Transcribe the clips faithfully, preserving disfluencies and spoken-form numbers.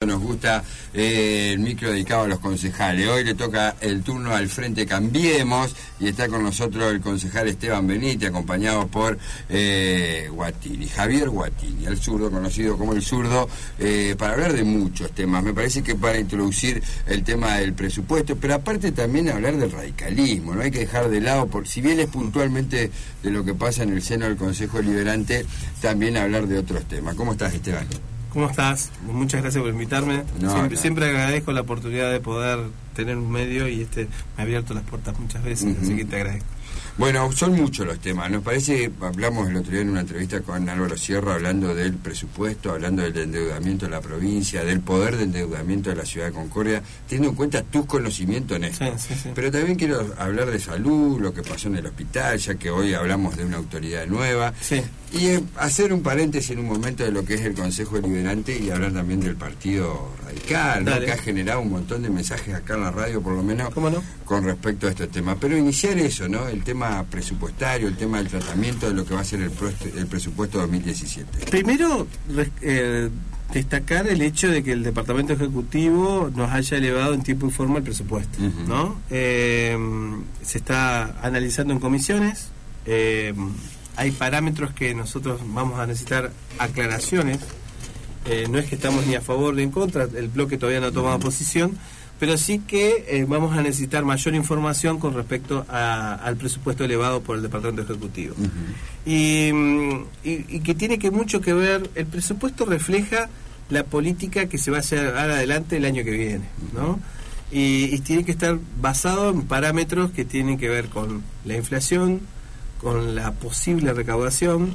nos gusta, eh, el micro dedicado a los concejales. Hoy le toca el turno al Frente Cambiemos y está con nosotros el concejal Esteban Benítez, acompañado por eh, Guatini, Javier Guatini, el zurdo, conocido como el zurdo, eh, para hablar de muchos temas. Me parece que para introducir el tema del presupuesto, pero aparte también hablar del radicalismo, no hay que dejar de lado, por si bien es puntualmente de lo que pasa en el seno del Consejo Deliberante, también hablar de otros temas. ¿Cómo estás, Esteban? ¿Cómo estás? Muchas gracias por invitarme. No, siempre, no. siempre agradezco la oportunidad de poder tener un medio y este me ha abierto las puertas muchas veces, uh-huh. Así que te agradezco. Bueno, son muchos los temas. Nos parece, hablamos el otro día en una entrevista con Álvaro Sierra, hablando del presupuesto, hablando del endeudamiento de la provincia, del poder de endeudamiento de la ciudad de Concordia, teniendo en cuenta tus conocimientos en esto. Sí, sí, sí. Pero también quiero hablar de salud, lo que pasó en el hospital, ya que hoy hablamos de una autoridad nueva. Sí. Y eh, hacer un paréntesis en un momento de lo que es el Consejo Deliberante y hablar también del Partido Radical, ¿no? Que ha generado un montón de mensajes acá en la radio, por lo menos, ¿cómo no?, con respecto a estos temas. Pero iniciar eso, ¿no? El tema presupuestario, el tema del tratamiento de lo que va a ser el, pro, el presupuesto dos mil diecisiete. Primero, eh, destacar el hecho de que el Departamento Ejecutivo nos haya elevado en tiempo y forma el presupuesto, uh-huh. ¿no? Eh, se está analizando en comisiones, eh, hay parámetros que nosotros vamos a necesitar aclaraciones, eh, no es que estamos ni a favor ni en contra, el bloque todavía no ha tomado uh-huh. posición, pero sí que eh, vamos a necesitar mayor información con respecto a, al presupuesto elevado por el Departamento Ejecutivo. Uh-huh. y, y, y que tiene que mucho que ver, el presupuesto refleja la política que se va a llevar adelante el año que viene, ¿no? Y, y tiene que estar basado en parámetros que tienen que ver con la inflación, con la posible recaudación,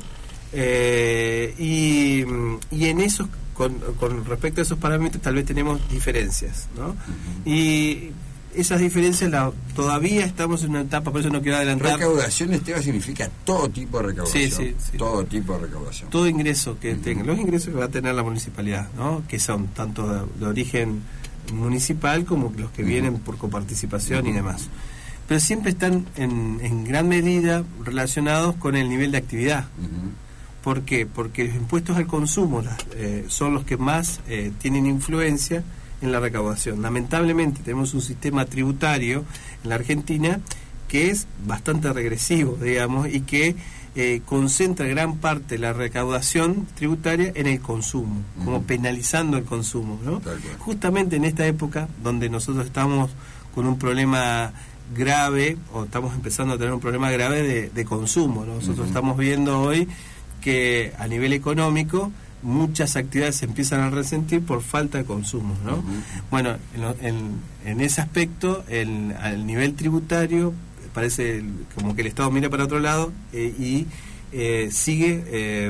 eh, y, y en esos Con, con respecto a esos parámetros tal vez tenemos diferencias, ¿no? Uh-huh. Y esas diferencias la, todavía estamos en una etapa, por eso no quiero adelantar. Recaudación, Esteban, significa todo tipo de recaudación. Sí, sí, sí. Todo tipo de recaudación. Todo ingreso que uh-huh. tenga, los ingresos que va a tener la municipalidad, ¿no? Que son tanto de, de origen municipal como los que uh-huh. vienen por coparticipación uh-huh. y demás. Pero siempre están en, en gran medida relacionados con el nivel de actividad. Uh-huh. ¿Por qué? Porque los impuestos al consumo eh, son los que más eh, tienen influencia en la recaudación. Lamentablemente tenemos un sistema tributario en la Argentina que es bastante regresivo, digamos, y que eh, concentra gran parte de la recaudación tributaria en el consumo, uh-huh. como penalizando el consumo, ¿no? Justamente en esta época donde nosotros estamos con un problema grave, o estamos empezando a tener un problema grave de, de consumo, ¿no? Nosotros uh-huh. estamos viendo hoy que a nivel económico muchas actividades se empiezan a resentir por falta de consumo, ¿no? Uh-huh. Bueno, en, en, en ese aspecto, el, al nivel tributario, parece como que el Estado mira para otro lado eh, y eh, sigue eh,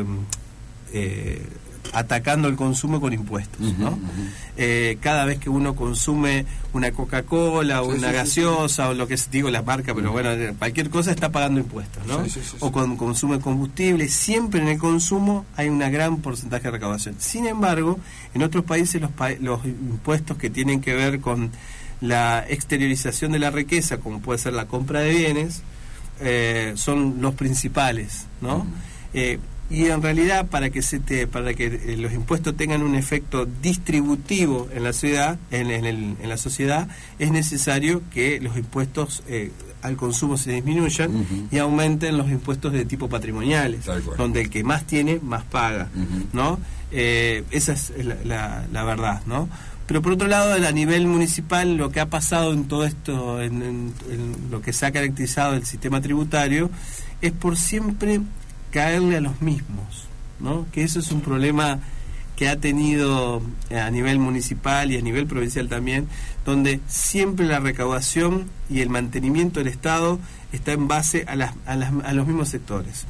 eh, atacando el consumo con impuestos, ¿no? Uh-huh, uh-huh. Eh, cada vez que uno consume una Coca-Cola o sí, una sí, gaseosa sí, sí. o lo que es, digo la marca, pero uh-huh. bueno, cualquier cosa está pagando impuestos, ¿no? Sí, sí, sí, o cuando consume combustible, siempre en el consumo hay un gran porcentaje de recaudación. Sin embargo, en otros países los, pa- los impuestos que tienen que ver con la exteriorización de la riqueza, como puede ser la compra de bienes, eh, son los principales, ¿no? Uh-huh. Eh, y en realidad para que se te, para que eh, los impuestos tengan un efecto distributivo en la ciudad, en, en, el, en la sociedad, es necesario que los impuestos eh, al consumo se disminuyan uh-huh. y aumenten los impuestos de tipo patrimoniales, donde el que más tiene más paga, uh-huh. ¿no? Eh, esa es la, la, la verdad, ¿no? Pero por otro lado, a nivel municipal, lo que ha pasado en todo esto, en, en, en lo que se ha caracterizado el sistema tributario, es por siempre caerle a los mismos, ¿no? Que eso es un problema que ha tenido a nivel municipal y a nivel provincial también, donde siempre la recaudación y el mantenimiento del Estado está en base a, las, a, las, a los mismos sectores.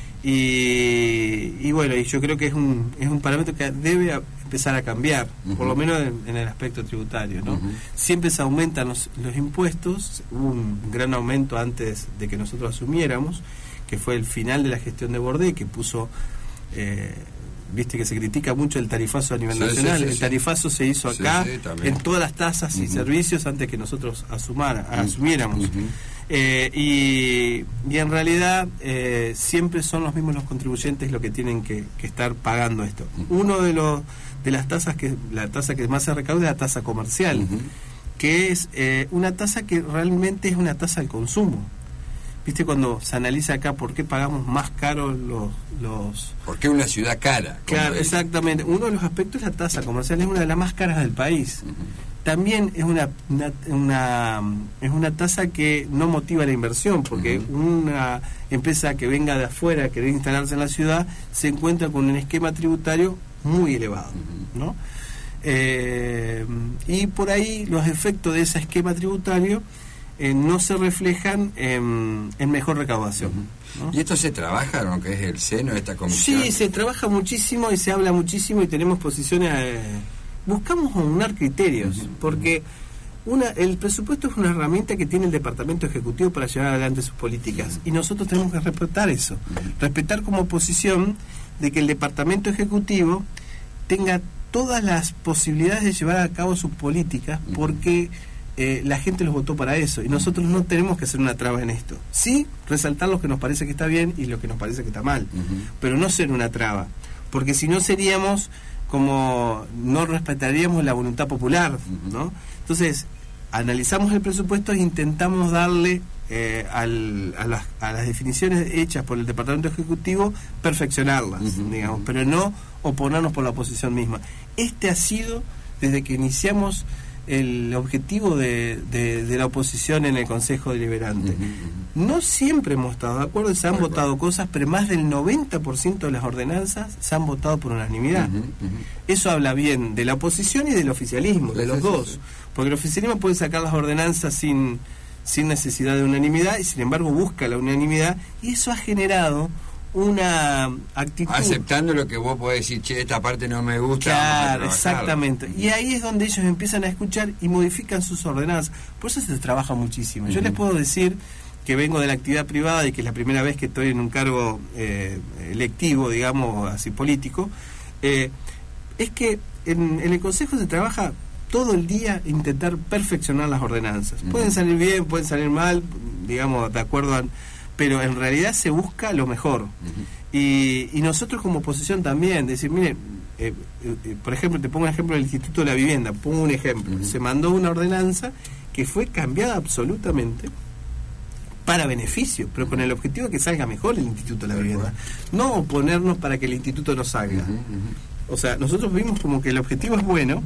Y, y bueno, y yo creo que es un, es un parámetro que debe empezar a cambiar, uh-huh. por lo menos en, en el aspecto tributario, ¿no? Uh-huh. Siempre se aumentan los, los impuestos, hubo un gran aumento antes de que nosotros asumiéramos, que fue el final de la gestión de Bordé, que puso, eh, viste que se critica mucho el tarifazo a nivel sí, nacional, sí, sí, el tarifazo sí. se hizo acá, sí, sí, en todas las tasas uh-huh. y servicios antes que nosotros asumara, uh-huh. asumiéramos. Uh-huh. Eh, y, y en realidad eh, siempre son los mismos los contribuyentes los que tienen que, que estar pagando esto. Uh-huh. Uno de los de las tasas que la tasa que más se recauda es la tasa comercial, uh-huh. que es eh, una tasa que realmente es una tasa al consumo. ¿Viste cuando se analiza acá por qué pagamos más caros los... los... ¿Por qué una ciudad cara? Claro, exactamente. Uno de los aspectos es la tasa comercial, es una de las más caras del país. Uh-huh. También es una, una, una es una tasa que no motiva la inversión, porque uh-huh. una empresa que venga de afuera a querer instalarse en la ciudad se encuentra con un esquema tributario muy elevado, uh-huh. ¿no? Eh, y por ahí los efectos de ese esquema tributario Eh, no se reflejan en, en mejor recaudación, ¿no? ¿Y esto se trabaja, lo que es el seno de esta comisión? Sí, se trabaja muchísimo y se habla muchísimo y tenemos posiciones... Eh, buscamos aunar criterios, uh-huh. porque una el presupuesto es una herramienta que tiene el Departamento Ejecutivo para llevar adelante sus políticas, uh-huh. y nosotros tenemos que respetar eso, uh-huh. respetar como posición de que el Departamento Ejecutivo tenga todas las posibilidades de llevar a cabo sus políticas, uh-huh. porque... Eh, la gente los votó para eso y nosotros no tenemos que hacer una traba en esto. Sí, resaltar lo que nos parece que está bien y lo que nos parece que está mal, uh-huh. pero no ser una traba, porque si no seríamos como no respetaríamos la voluntad popular, uh-huh. ¿no? Entonces analizamos el presupuesto e intentamos darle eh, al, a, las, a las definiciones hechas por el Departamento Ejecutivo perfeccionarlas, uh-huh. digamos, pero no oponernos por la oposición misma. Este ha sido desde que iniciamos el objetivo de, de, de la oposición en el Consejo Deliberante. Uh-huh. No siempre hemos estado de acuerdo, se han Muy votado bueno. cosas, pero más del noventa por ciento de las ordenanzas se han votado por unanimidad. Uh-huh, uh-huh. Eso habla bien de la oposición y del oficialismo, sí, de los sí, dos. Sí, sí. Porque el oficialismo puede sacar las ordenanzas sin, sin necesidad de unanimidad y sin embargo busca la unanimidad, y eso ha generado una actitud... Aceptando lo que vos podés decir, che, esta parte no me gusta. Claro, exactamente. Y ahí es donde ellos empiezan a escuchar y modifican sus ordenanzas. Por eso se trabaja muchísimo. Uh-huh. Yo les puedo decir que vengo de la actividad privada y que es la primera vez que estoy en un cargo eh, electivo, digamos, así político. Eh, es que en, en el Consejo se trabaja todo el día intentar perfeccionar las ordenanzas. Uh-huh. Pueden salir bien, pueden salir mal, digamos, de acuerdo a... pero en realidad se busca lo mejor. Uh-huh. y, y nosotros como oposición también, decir, mire, eh, eh, por ejemplo, te pongo un ejemplo del Instituto de la Vivienda, pongo un ejemplo, uh-huh. se mandó una ordenanza que fue cambiada absolutamente para beneficio, pero con el objetivo de que salga mejor el Instituto de la Vivienda, no oponernos para que el instituto no salga. Uh-huh, uh-huh. O sea, nosotros vimos como que el objetivo es bueno,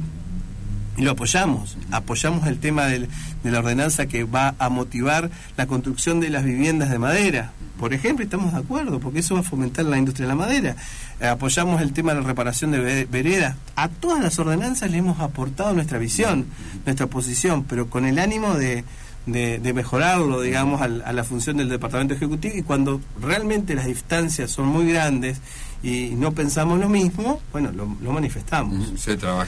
y lo apoyamos, apoyamos el tema del, de la ordenanza que va a motivar la construcción de las viviendas de madera, por ejemplo, y estamos de acuerdo, porque eso va a fomentar la industria de la madera. Eh, apoyamos el tema de la reparación de veredas. A todas las ordenanzas le hemos aportado nuestra visión, nuestra posición, pero con el ánimo de, de, de mejorarlo, digamos, a, a la función del Departamento Ejecutivo, y cuando realmente las distancias son muy grandes y no pensamos lo mismo, bueno, lo, lo manifestamos. Se trabaja.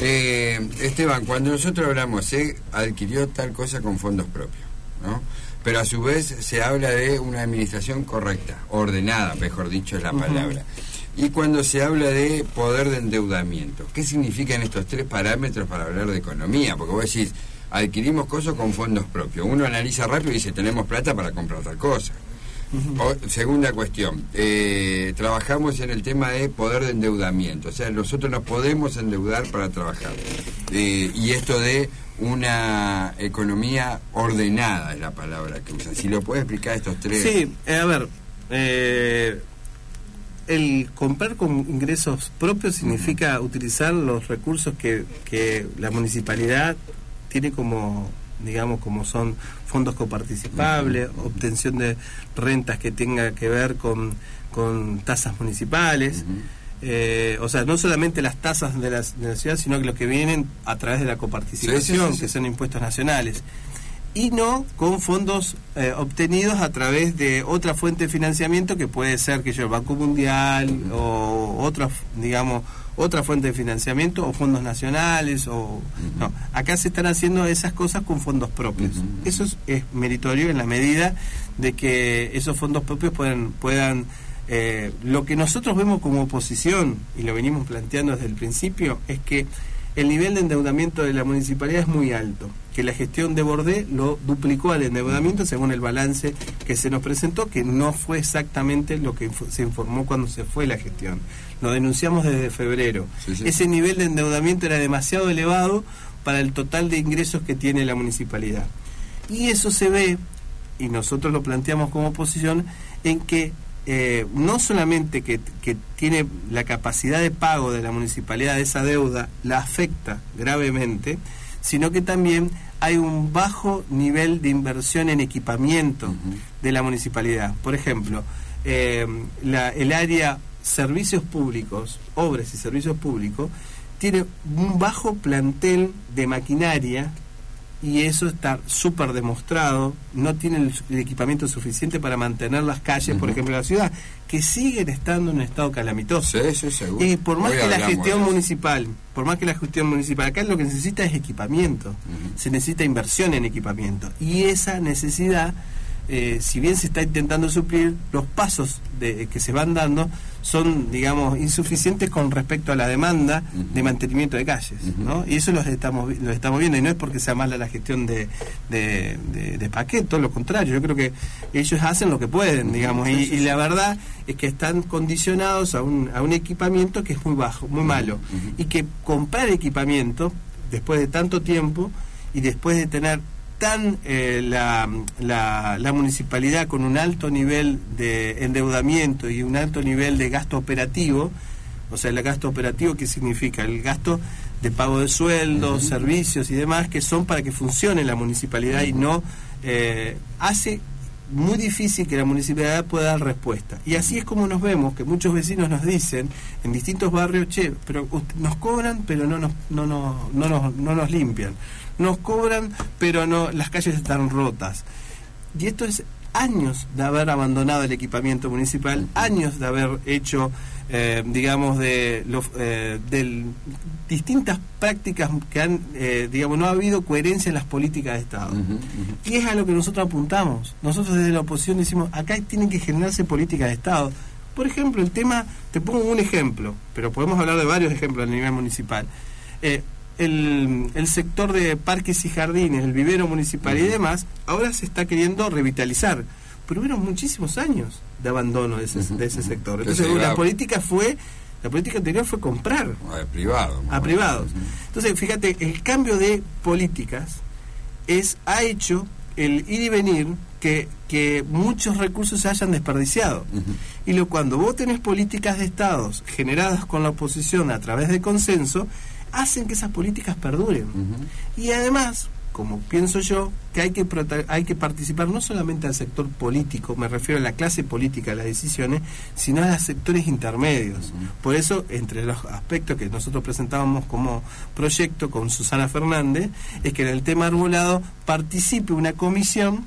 Eh, Esteban, cuando nosotros hablamos, se adquirió tal cosa con fondos propios, ¿no? Pero a su vez se habla de una administración correcta, ordenada, mejor dicho es la palabra. Uh-huh. Y cuando se habla de poder de endeudamiento, ¿qué significan estos tres parámetros para hablar de economía? Porque vos decís, adquirimos cosas con fondos propios. Uno analiza rápido y dice, tenemos plata para comprar tal cosa. Uh-huh. O, segunda cuestión, eh, trabajamos en el tema de poder de endeudamiento, o sea, nosotros nos podemos endeudar para trabajar, eh, y esto de una economía ordenada es la palabra que usa. Si lo puede explicar estos tres. Sí, eh, a ver, eh, el comprar con ingresos propios significa uh-huh. utilizar los recursos que, que la municipalidad tiene como, digamos, como son fondos coparticipables, uh-huh. obtención de rentas que tenga que ver con, con tasas municipales, uh-huh. eh, o sea, no solamente las tasas de la, de la ciudad, sino que los que vienen a través de la coparticipación, sí, sí, sí, sí. que son impuestos nacionales, y no con fondos eh, obtenidos a través de otra fuente de financiamiento que puede ser que yo el Banco Mundial uh-huh. o otra, digamos, otra fuente de financiamiento o fondos nacionales o uh-huh. no, acá se están haciendo esas cosas con fondos propios. Uh-huh. Eso es, es meritorio en la medida de que esos fondos propios puedan puedan eh, lo que nosotros vemos como oposición y lo venimos planteando desde el principio es que el nivel de endeudamiento de la municipalidad es muy alto, que la gestión de Bordé lo duplicó al endeudamiento según el balance que se nos presentó, que no fue exactamente lo que se informó cuando se fue la gestión. Lo denunciamos desde febrero. Sí, sí. Ese nivel de endeudamiento era demasiado elevado para el total de ingresos que tiene la municipalidad. Y eso se ve, y nosotros lo planteamos como oposición, en que Eh, no solamente que, que tiene la capacidad de pago de la municipalidad de esa deuda, la afecta gravemente, sino que también hay un bajo nivel de inversión en equipamiento uh-huh. de la municipalidad. Por ejemplo, eh, la, el área servicios públicos, obras y servicios públicos, tiene un bajo plantel de maquinaria, y eso está súper demostrado. No tienen el equipamiento suficiente para mantener las calles, uh-huh. por ejemplo, de la ciudad, que siguen estando en un estado calamitoso. Sí, sí, seguro. Y por más Hoy que la gestión municipal, por más que la gestión municipal, acá lo que necesita es equipamiento, uh-huh. se necesita inversión en equipamiento, y esa necesidad, eh, si bien se está intentando suplir, los pasos de, que se van dando son, digamos, insuficientes con respecto a la demanda uh-huh. de mantenimiento de calles, uh-huh. ¿no? Y eso lo estamos, lo estamos viendo, y no es porque sea mala la gestión de, de, de, de Paquet, todo lo contrario. Yo creo que ellos hacen lo que pueden, digamos, uh-huh. y, y la verdad es que están condicionados a un, a un equipamiento que es muy bajo, muy uh-huh. malo, uh-huh. y que comprar equipamiento después de tanto tiempo y después de tener tan eh, la, la, la municipalidad con un alto nivel de endeudamiento y un alto nivel de gasto operativo. O sea, el gasto operativo, ¿qué significa? El gasto de pago de sueldos, uh-huh. servicios y demás, que son para que funcione la municipalidad, uh-huh. y no eh, hace muy difícil que la municipalidad pueda dar respuesta. Y así es como nos vemos, que muchos vecinos nos dicen en distintos barrios: che, pero nos cobran, pero no nos, no, no, no nos, no nos limpian. Nos cobran, pero no, las calles están rotas. Y esto es años de haber abandonado el equipamiento municipal, años de haber hecho, eh, digamos, de, lo, eh, de distintas prácticas que han, eh, digamos, no ha habido coherencia en las políticas de Estado. Uh-huh, uh-huh. Y es a lo que nosotros apuntamos. Nosotros desde la oposición decimos, acá tienen que generarse políticas de Estado. Por ejemplo, el tema, te pongo un ejemplo, pero podemos hablar de varios ejemplos a nivel municipal. Eh, El, el sector de parques y jardines, el vivero municipal uh-huh. y demás, ahora se está queriendo revitalizar, pero hubieron muchísimos años de abandono de ese, uh-huh. de ese sector. Entonces la política fue, la política anterior fue comprar a privados, a privados. Uh-huh. Entonces, fíjate, el cambio de políticas es ha hecho el ir y venir que, que muchos recursos se hayan desperdiciado. Uh-huh. Y lo, cuando vos tenés políticas de estados generadas con la oposición a través de consenso, hacen que esas políticas perduren. Uh-huh. Y además, como pienso yo, que hay que prota- hay que participar no solamente al sector político, me refiero a la clase política de las decisiones, sino a los sectores intermedios. Uh-huh. Por eso, entre los aspectos que nosotros presentábamos como proyecto con Susana Fernández, es que en el tema arbolado participe una comisión,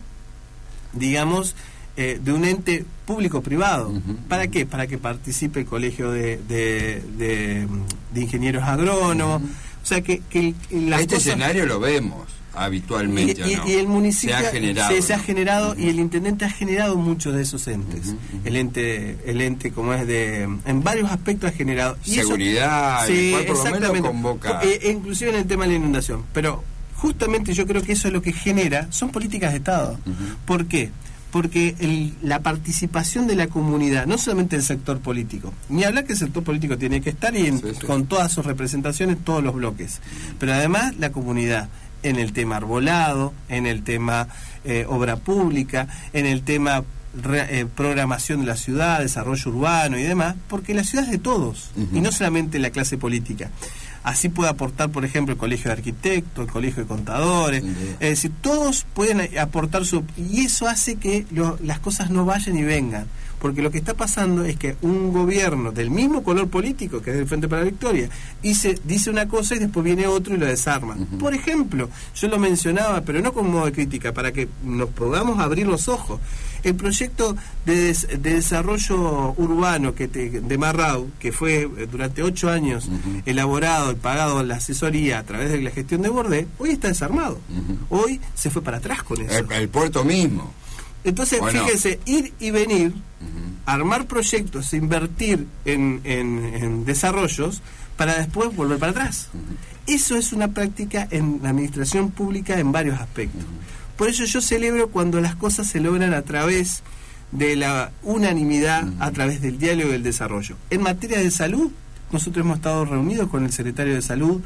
digamos, Eh, de un ente público-privado. Uh-huh. ¿Para qué? Para que participe el colegio de, de, de, de ingenieros agrónomos. Uh-huh. O sea, que, que las este cosas... escenario lo vemos habitualmente. Y, y, ¿no? y el municipio se ha generado, se, se ha ¿no? generado Uh-huh. y el intendente ha generado muchos de esos entes. Uh-huh. Uh-huh. El ente, el ente como es de, en varios aspectos ha generado. Y seguridad, eso, sí, el cual por lo menos convoca. Eh, inclusive en el tema de la inundación. Pero justamente yo creo que eso es lo que genera, son políticas de Estado. Uh-huh. ¿Por qué? Porque el, la participación de la comunidad, no solamente el sector político, ni hablar que el sector político tiene que estar y en, sí, sí. con todas sus representaciones, todos los bloques, pero además la comunidad en el tema arbolado, en el tema eh, obra pública, en el tema re, eh, programación de la ciudad, desarrollo urbano y demás, porque la ciudad es de todos, uh-huh. y no solamente la clase política. Así puede aportar, por ejemplo, el colegio de arquitectos, el colegio de contadores, uh-huh. es decir, todos pueden aportar su... Y eso hace que lo, las cosas no vayan y vengan, porque lo que está pasando es que un gobierno del mismo color político, que es el Frente para la Victoria, dice, dice una cosa y después viene otro y lo desarma. Uh-huh. Por ejemplo, yo lo mencionaba, pero no como modo de crítica, para que nos podamos abrir los ojos. El proyecto de, des, de desarrollo urbano que te, de Marrau, que fue durante ocho años uh-huh. elaborado y pagado la asesoría a través de la gestión de Bordé, hoy está desarmado. Uh-huh. Hoy se fue para atrás con eso. El, el puerto mismo. Entonces, bueno. fíjense, ir y venir, uh-huh. armar proyectos, invertir en, en, en desarrollos, para después volver para atrás. Uh-huh. Eso es una práctica en la administración pública en varios aspectos. Uh-huh. Por eso yo celebro cuando las cosas se logran a través de la unanimidad, uh-huh. a través del diálogo y el desarrollo. En materia de salud, nosotros hemos estado reunidos con el secretario de Salud,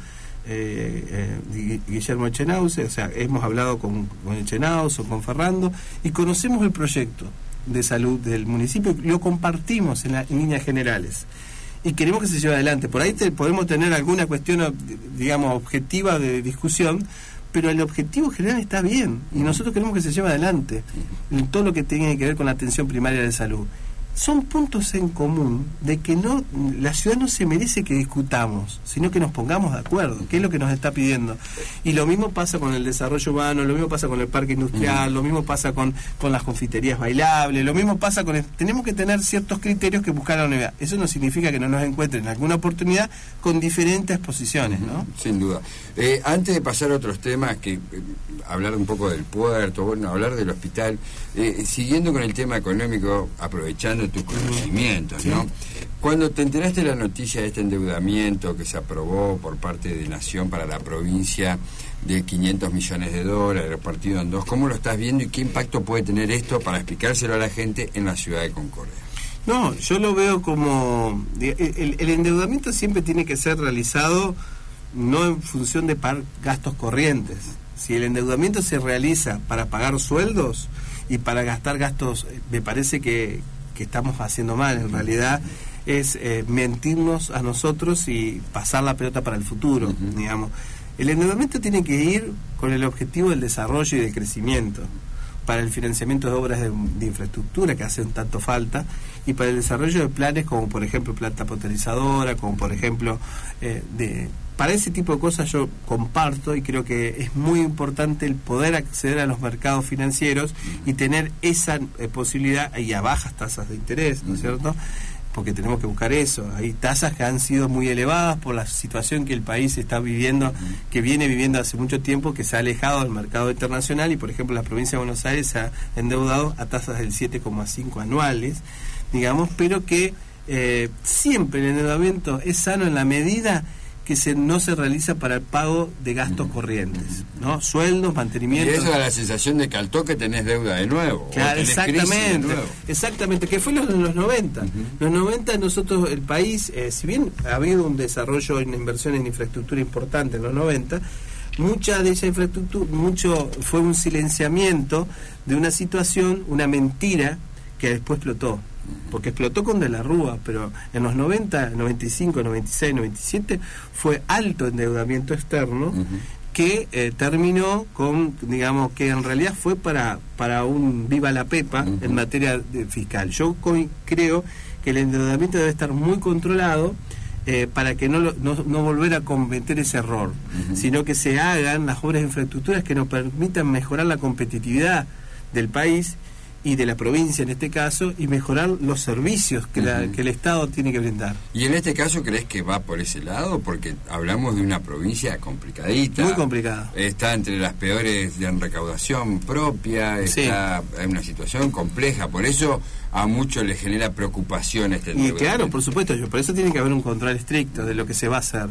eh, eh, Guillermo Echenauce, o sea, hemos hablado con, con Echenauce o con Ferrando, y conocemos el proyecto de salud del municipio, lo compartimos en, la, en líneas generales. Y queremos que se lleve adelante. Por ahí te, podemos tener alguna cuestión, digamos, objetiva de discusión, pero el objetivo general está bien y nosotros queremos que se lleve adelante en todo lo que tiene que ver con la atención primaria de salud. Son puntos en común de que no la ciudad no se merece que discutamos, sino que nos pongamos de acuerdo, que es lo que nos está pidiendo. Y lo mismo pasa con el desarrollo urbano, lo mismo pasa con el parque industrial, lo mismo pasa con, con las confiterías bailables, lo mismo pasa con el, tenemos que tener ciertos criterios que buscar la unidad. Eso no significa que no nos encuentren alguna oportunidad con diferentes posiciones, ¿no? Sin duda. Eh, antes de pasar a otros temas, que eh, hablar un poco del puerto, bueno, hablar del hospital, eh, siguiendo con el tema económico, aprovechando tus conocimientos, sí. ¿no? Cuando te enteraste de la noticia de este endeudamiento que se aprobó por parte de Nación para la provincia de quinientos millones de dólares repartido en dos, ¿cómo lo estás viendo y qué impacto puede tener esto para explicárselo a la gente en la ciudad de Concordia? No, yo lo veo como... El, el endeudamiento siempre tiene que ser realizado no en función de pagar gastos corrientes. Si el endeudamiento se realiza para pagar sueldos y para gastar gastos, me parece que que estamos haciendo mal, en realidad es eh, mentirnos a nosotros y pasar la pelota para el futuro, uh-huh. digamos. El endeudamiento tiene que ir con el objetivo del desarrollo y del crecimiento, para el financiamiento de obras de, de infraestructura que hacen tanto falta, y para el desarrollo de planes como por ejemplo planta potabilizadora, como por ejemplo eh, de para ese tipo de cosas yo comparto y creo que es muy importante el poder acceder a los mercados financieros y tener esa eh, posibilidad y a bajas tasas de interés, ¿no es cierto? Porque tenemos que buscar eso. Hay tasas que han sido muy elevadas por la situación que el país está viviendo, que viene viviendo hace mucho tiempo, que se ha alejado del mercado internacional y por ejemplo la provincia de Buenos Aires se ha endeudado a tasas del siete coma cinco anuales, digamos, pero que eh, siempre el endeudamiento es sano en la medida que se, no se realiza para el pago de gastos corrientes, ¿no? Sueldos, mantenimiento. Y eso da la sensación de que al toque tenés deuda de nuevo. Claro, exactamente, de nuevo. Exactamente, que fue los, los noventa. Uh-huh. Los noventa nosotros, el país, eh, si bien ha habido un desarrollo en inversiones en infraestructura importante en los noventa, mucha de esa infraestructura, mucho fue un silenciamiento de una situación, una mentira que después explotó. Porque explotó con De la Rúa, pero en los noventa, noventa y cinco, noventa y seis, noventa y siete fue alto endeudamiento externo, uh-huh. que eh, terminó con, digamos, que en realidad fue para para un viva la pepa uh-huh. en materia de fiscal. Yo co- creo que el endeudamiento debe estar muy controlado eh, para que no, lo, no no volver a cometer ese error, uh-huh. sino que se hagan las obras de infraestructuras que nos permitan mejorar la competitividad del país y de la provincia en este caso, y mejorar los servicios que, la, uh-huh. que el Estado tiene que brindar. ¿Y en este caso crees que va por ese lado? Porque hablamos de una provincia complicadita. Muy complicada. Está entre las peores de recaudación propia, está sí. en una situación compleja, por eso a muchos les genera preocupación este endeudamiento. Y claro, por supuesto, por eso tiene que haber un control estricto de lo que se va a hacer.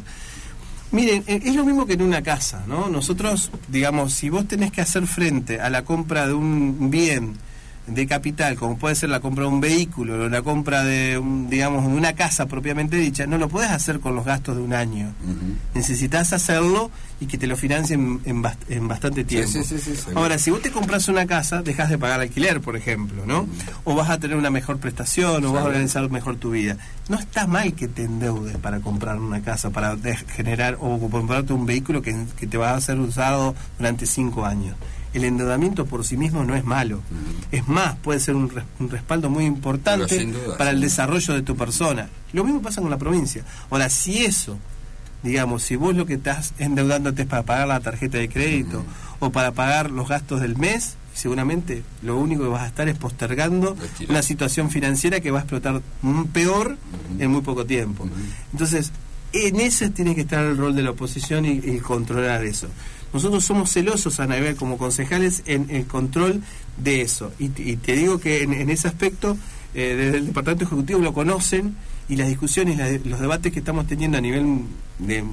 Miren, es lo mismo que en una casa, ¿no? Nosotros, digamos, si vos tenés que hacer frente a la compra de un bien de capital, como puede ser la compra de un vehículo o la compra de, un, digamos, de una casa propiamente dicha, no lo podés hacer con los gastos de un año. Uh-huh. Necesitas hacerlo y que te lo financien en, bast- en bastante tiempo. Sí, sí, sí, sí, Ahora, si vos te compras una casa, dejas de pagar alquiler, por ejemplo, ¿no? Uh-huh. O vas a tener una mejor prestación, o vas a organizar mejor tu vida. No está mal que te endeudes para comprar una casa, para de- generar o comprarte un vehículo que, que te va a ser usado durante cinco años. El endeudamiento por sí mismo no es malo. Uh-huh. Es más, puede ser un, res, un respaldo muy importante duda, para sí. el desarrollo de tu persona. Lo mismo pasa con la provincia. Ahora, si eso, digamos, si vos lo que estás endeudándote es para pagar la tarjeta de crédito uh-huh. o para pagar los gastos del mes, seguramente lo único que vas a estar es postergando Retira. una situación financiera que va a explotar peor uh-huh. en muy poco tiempo. Uh-huh. Entonces, en ese tiene que estar el rol de la oposición y, y controlar eso. Nosotros somos celosos, Anabel, como concejales, en el control de eso. Y, y te digo que en, en ese aspecto, eh, desde el Departamento Ejecutivo lo conocen y las discusiones, la, los debates que estamos teniendo a nivel de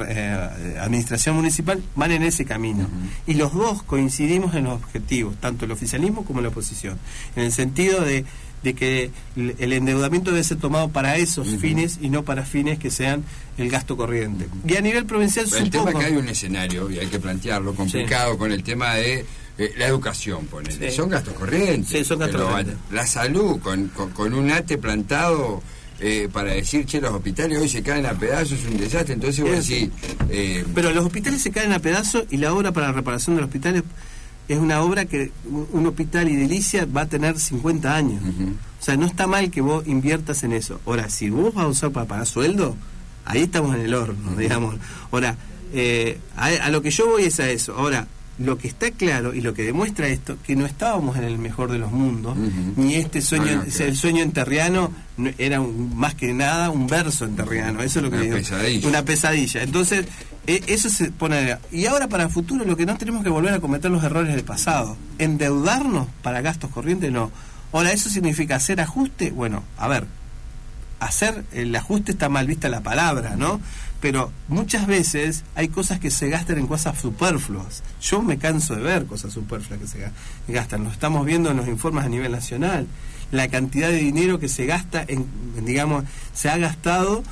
eh, administración municipal van en ese camino. Uh-huh. Y los dos coincidimos en los objetivos, tanto el oficialismo como la oposición, en el sentido de, de que el endeudamiento debe ser tomado para esos uh-huh. fines y no para fines que sean el gasto corriente. Uh-huh. Y a nivel provincial, el supongo... tema es que hay un escenario, y hay que plantearlo, complicado, sí, con el tema de Eh, la educación, ponele. Sí. Son gastos corrientes. Sí, son gastos corrientes. La salud, con, con, con un ate plantado eh, para decir, che, los hospitales hoy se caen a pedazos, es un desastre. Entonces, vos decís... Eh, Pero los hospitales se caen a pedazos y la obra para la reparación de los hospitales es una obra que un hospital edilicia va a tener cincuenta años. Uh-huh. O sea, no está mal que vos inviertas en eso. Ahora, si vos vas a usar para pagar sueldo, ahí estamos en el horno, uh-huh. digamos. Ahora, eh, a, a lo que yo voy es a eso. Ahora, lo que está claro y lo que demuestra esto, que no estábamos en el mejor de los mundos, uh-huh. ni este sueño, ah, no, el sueño enterriano era un, más que nada un verso enterriano, eso es lo que una digo, pesadilla. Una pesadilla. Entonces, eh, eso se pone... Y ahora para el futuro lo que no tenemos que volver a cometer los errores del pasado. Endeudarnos para gastos corrientes, no. Ahora, ¿eso significa hacer ajuste? Bueno, a ver, hacer el ajuste está mal vista la palabra, ¿no? Pero muchas veces hay cosas que se gastan en cosas superfluas. Yo me canso de ver cosas superfluas que se gastan. Lo estamos viendo en los informes a nivel nacional. La cantidad de dinero que se gasta, en, digamos, se ha gastado,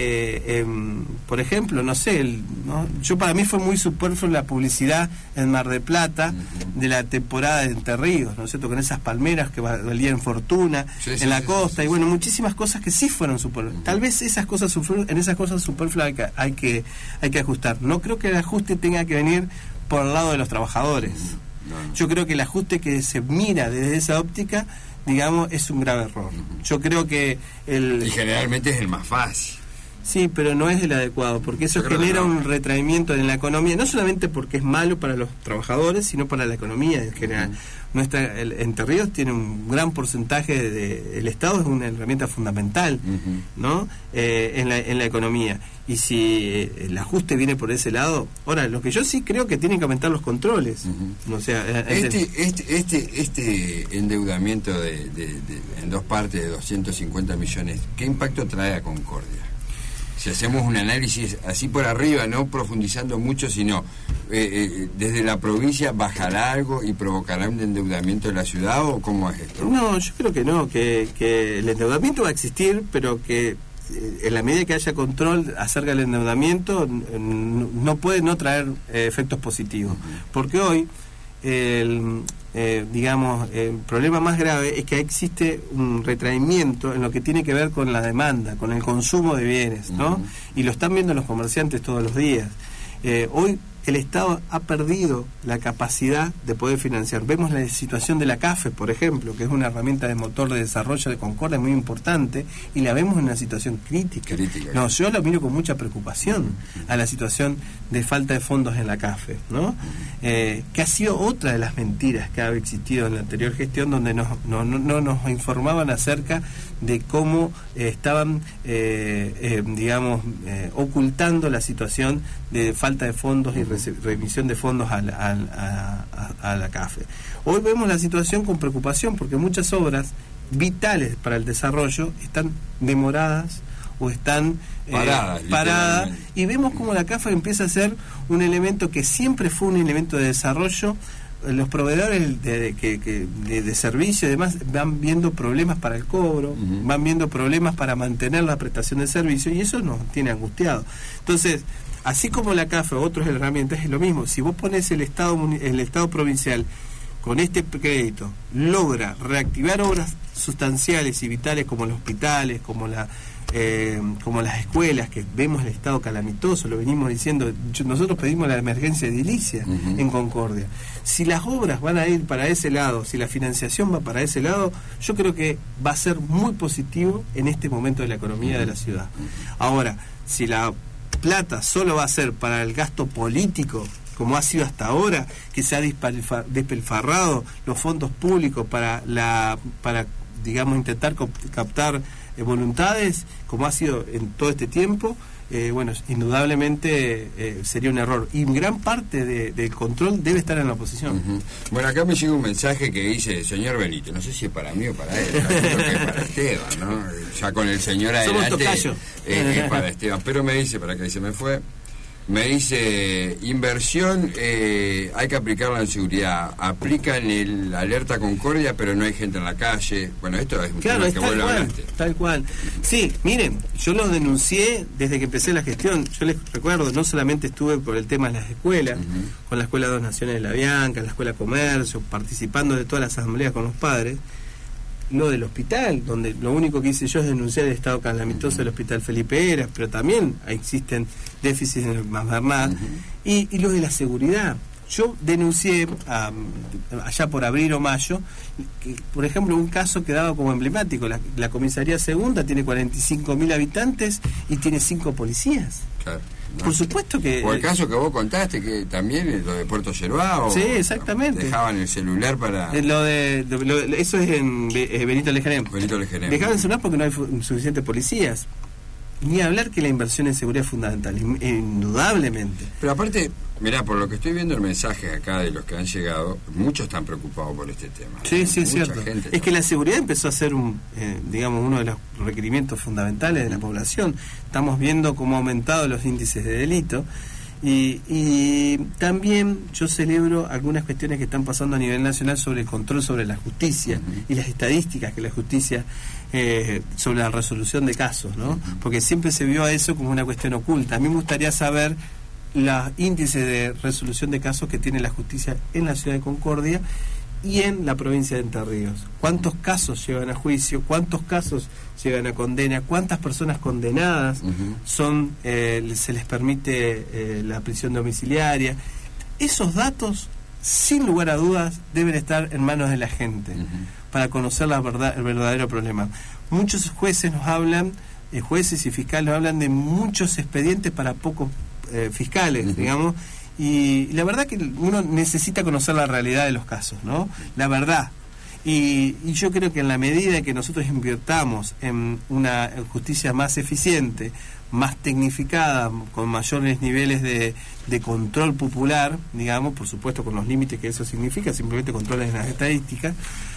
eh, en, por ejemplo, no sé, el, ¿no? Yo para mí fue muy superfluo la publicidad en Mar del Plata de la temporada de Entre Ríos, ¿no es cierto? Con esas palmeras que valían fortuna, sí, sí, en la sí, costa, sí, sí, y bueno, muchísimas cosas que sí fueron superfluas. Tal vez esas cosas en esas cosas superfluas hay que, hay que hay que ajustar. No creo que el ajuste tenga que venir por el lado de los trabajadores. No. Yo creo que el ajuste que se mira desde esa óptica, digamos, es un grave error. Yo creo que el... Y generalmente es el más fácil. Sí, pero no es el adecuado, porque eso genera no. un retraimiento en la economía, no solamente porque es malo para los trabajadores, sino para la economía en general. Uh-huh. Nuestra, el, Entre Ríos tiene un gran porcentaje de, de, el Estado es una herramienta fundamental, uh-huh. ¿no? Eh, en la en la economía. Y si eh, el ajuste viene por ese lado, ahora lo que yo sí creo que tienen que aumentar los controles. Uh-huh. O sea, eh, este, este este este endeudamiento de, de, de en dos partes de doscientos cincuenta millones, ¿qué impacto trae a Concordia? Si hacemos un análisis así por arriba, no profundizando mucho, sino eh, eh, desde la provincia, ¿bajará algo y provocará un endeudamiento de la ciudad o cómo es esto? No, yo creo que no, que, que el endeudamiento va a existir, pero que eh, en la medida que haya control acerca del endeudamiento, no puede no traer eh, efectos positivos. Uh-huh. Porque hoy, el... Eh, digamos, el problema más grave es que existe un retraimiento en lo que tiene que ver con la demanda, con el consumo de bienes, ¿no? Uh-huh. Y lo están viendo los comerciantes todos los días. Eh, hoy el Estado ha perdido la capacidad de poder financiar. Vemos la situación de la CAFE, por ejemplo, que es una herramienta de motor de desarrollo de Concordia muy importante, y la vemos en una situación crítica. crítica no, yo la miro con mucha preocupación uh-huh. a la situación de falta de fondos en la CAFE, ¿no? Uh-huh. Eh, que ha sido otra de las mentiras que ha existido en la anterior gestión, donde nos, no, no, no nos informaban acerca de cómo eh, estaban, eh, eh, digamos, eh, ocultando la situación de falta de fondos y remisión de fondos a la, a, a, a la CAFE. Hoy vemos la situación con preocupación porque muchas obras vitales para el desarrollo están demoradas o están eh, paradas, paradas y vemos como la CAFE empieza a ser un elemento que siempre fue un elemento de desarrollo. Los proveedores de, de, que, que, de, de servicio y demás van viendo problemas para el cobro, uh-huh. van viendo problemas para mantener la prestación de servicio, y eso nos tiene angustiado. Entonces, así como la CAFE o otras herramientas, es lo mismo. Si vos pones el Estado, el Estado provincial con este crédito, logra reactivar obras sustanciales y vitales como los hospitales, como la eh, como las escuelas, que vemos el estado calamitoso, lo venimos diciendo, nosotros pedimos la emergencia edilicia uh-huh. en Concordia. Si las obras van a ir para ese lado, si la financiación va para ese lado, yo creo que va a ser muy positivo en este momento de la economía uh-huh. de la ciudad. Ahora, si la plata solo va a ser para el gasto político, como ha sido hasta ahora, que se ha despilfarrado los fondos públicos para la para digamos intentar captar eh, voluntades, como ha sido en todo este tiempo, eh, bueno, indudablemente eh, sería un error. Y gran parte de, del control debe estar en la oposición. Uh-huh. Bueno, acá me llega un mensaje que dice, señor Benito, no sé si es para mí o para él, creo que es para Esteban, ¿no? Ya con el señor adelante, eh, es para Esteban, pero me dice, para que se me fue, me dice, inversión, eh, hay que aplicarla en seguridad. Aplican el alerta Concordia, pero no hay gente en la calle. Bueno, esto es un claro, tema es que tal vos lo cual, hablaste. tal cual. Sí, miren, yo lo denuncié desde que empecé la gestión. Yo les recuerdo, no solamente estuve por el tema de las escuelas, uh-huh. con la Escuela Dos Naciones de la Bianca, la Escuela Comercio, participando de todas las asambleas con los padres, lo del hospital, donde lo único que hice yo es denunciar el estado calamitoso del Hospital Felipe Heras, pero también existen déficits en el Bernat, uh-huh. y, y lo de la seguridad. Yo denuncié um, allá por abril o mayo, que, por ejemplo, un caso que daba como emblemático. La, la comisaría segunda tiene cuarenta y cinco mil habitantes y tiene cinco policías. Claro. No. Por supuesto que... O el caso que vos contaste, que también es lo de Puerto Yerbao. Sí, exactamente. Dejaban el celular para... Lo de, de lo, eso es en eh, Benito Lejarén. Benito Lejarén. Dejaban el celular porque no hay fu- suficientes policías. Ni hablar que la inversión en seguridad es fundamental, indudablemente. Pero aparte, mirá, por lo que estoy viendo el mensaje acá de los que han llegado, muchos están preocupados por este tema. Sí, sí, es cierto. Gente, es que la seguridad empezó a ser, un, eh, digamos, uno de los requerimientos fundamentales de la población. Estamos viendo cómo han aumentado los índices de delito. Y, y también yo celebro algunas cuestiones que están pasando a nivel nacional sobre el control sobre la justicia uh-huh. y las estadísticas que la justicia eh, sobre la resolución de casos, ¿no? Uh-huh. Porque siempre se vio a eso como una cuestión oculta. A mí me gustaría saber los índices de resolución de casos que tiene la justicia en la ciudad de Concordia y en la provincia de Entre Ríos. ¿Cuántos casos llevan a juicio? ¿Cuántos casos llegan a condena? ¿Cuántas personas condenadas uh-huh. son eh, se les permite eh, la prisión domiciliaria? Esos datos, sin lugar a dudas, deben estar en manos de la gente uh-huh. para conocer la verdad, el verdadero problema. Muchos jueces nos hablan, eh, jueces y fiscales nos hablan de muchos expedientes para pocos eh, fiscales, uh-huh. digamos. Y la verdad que uno necesita conocer la realidad de los casos, ¿no? La verdad. Y, y yo creo que en la medida en que nosotros invirtamos en una justicia más eficiente, más tecnificada, con mayores niveles de, de control popular, digamos, por supuesto con los límites que eso significa, simplemente controles en las estadísticas,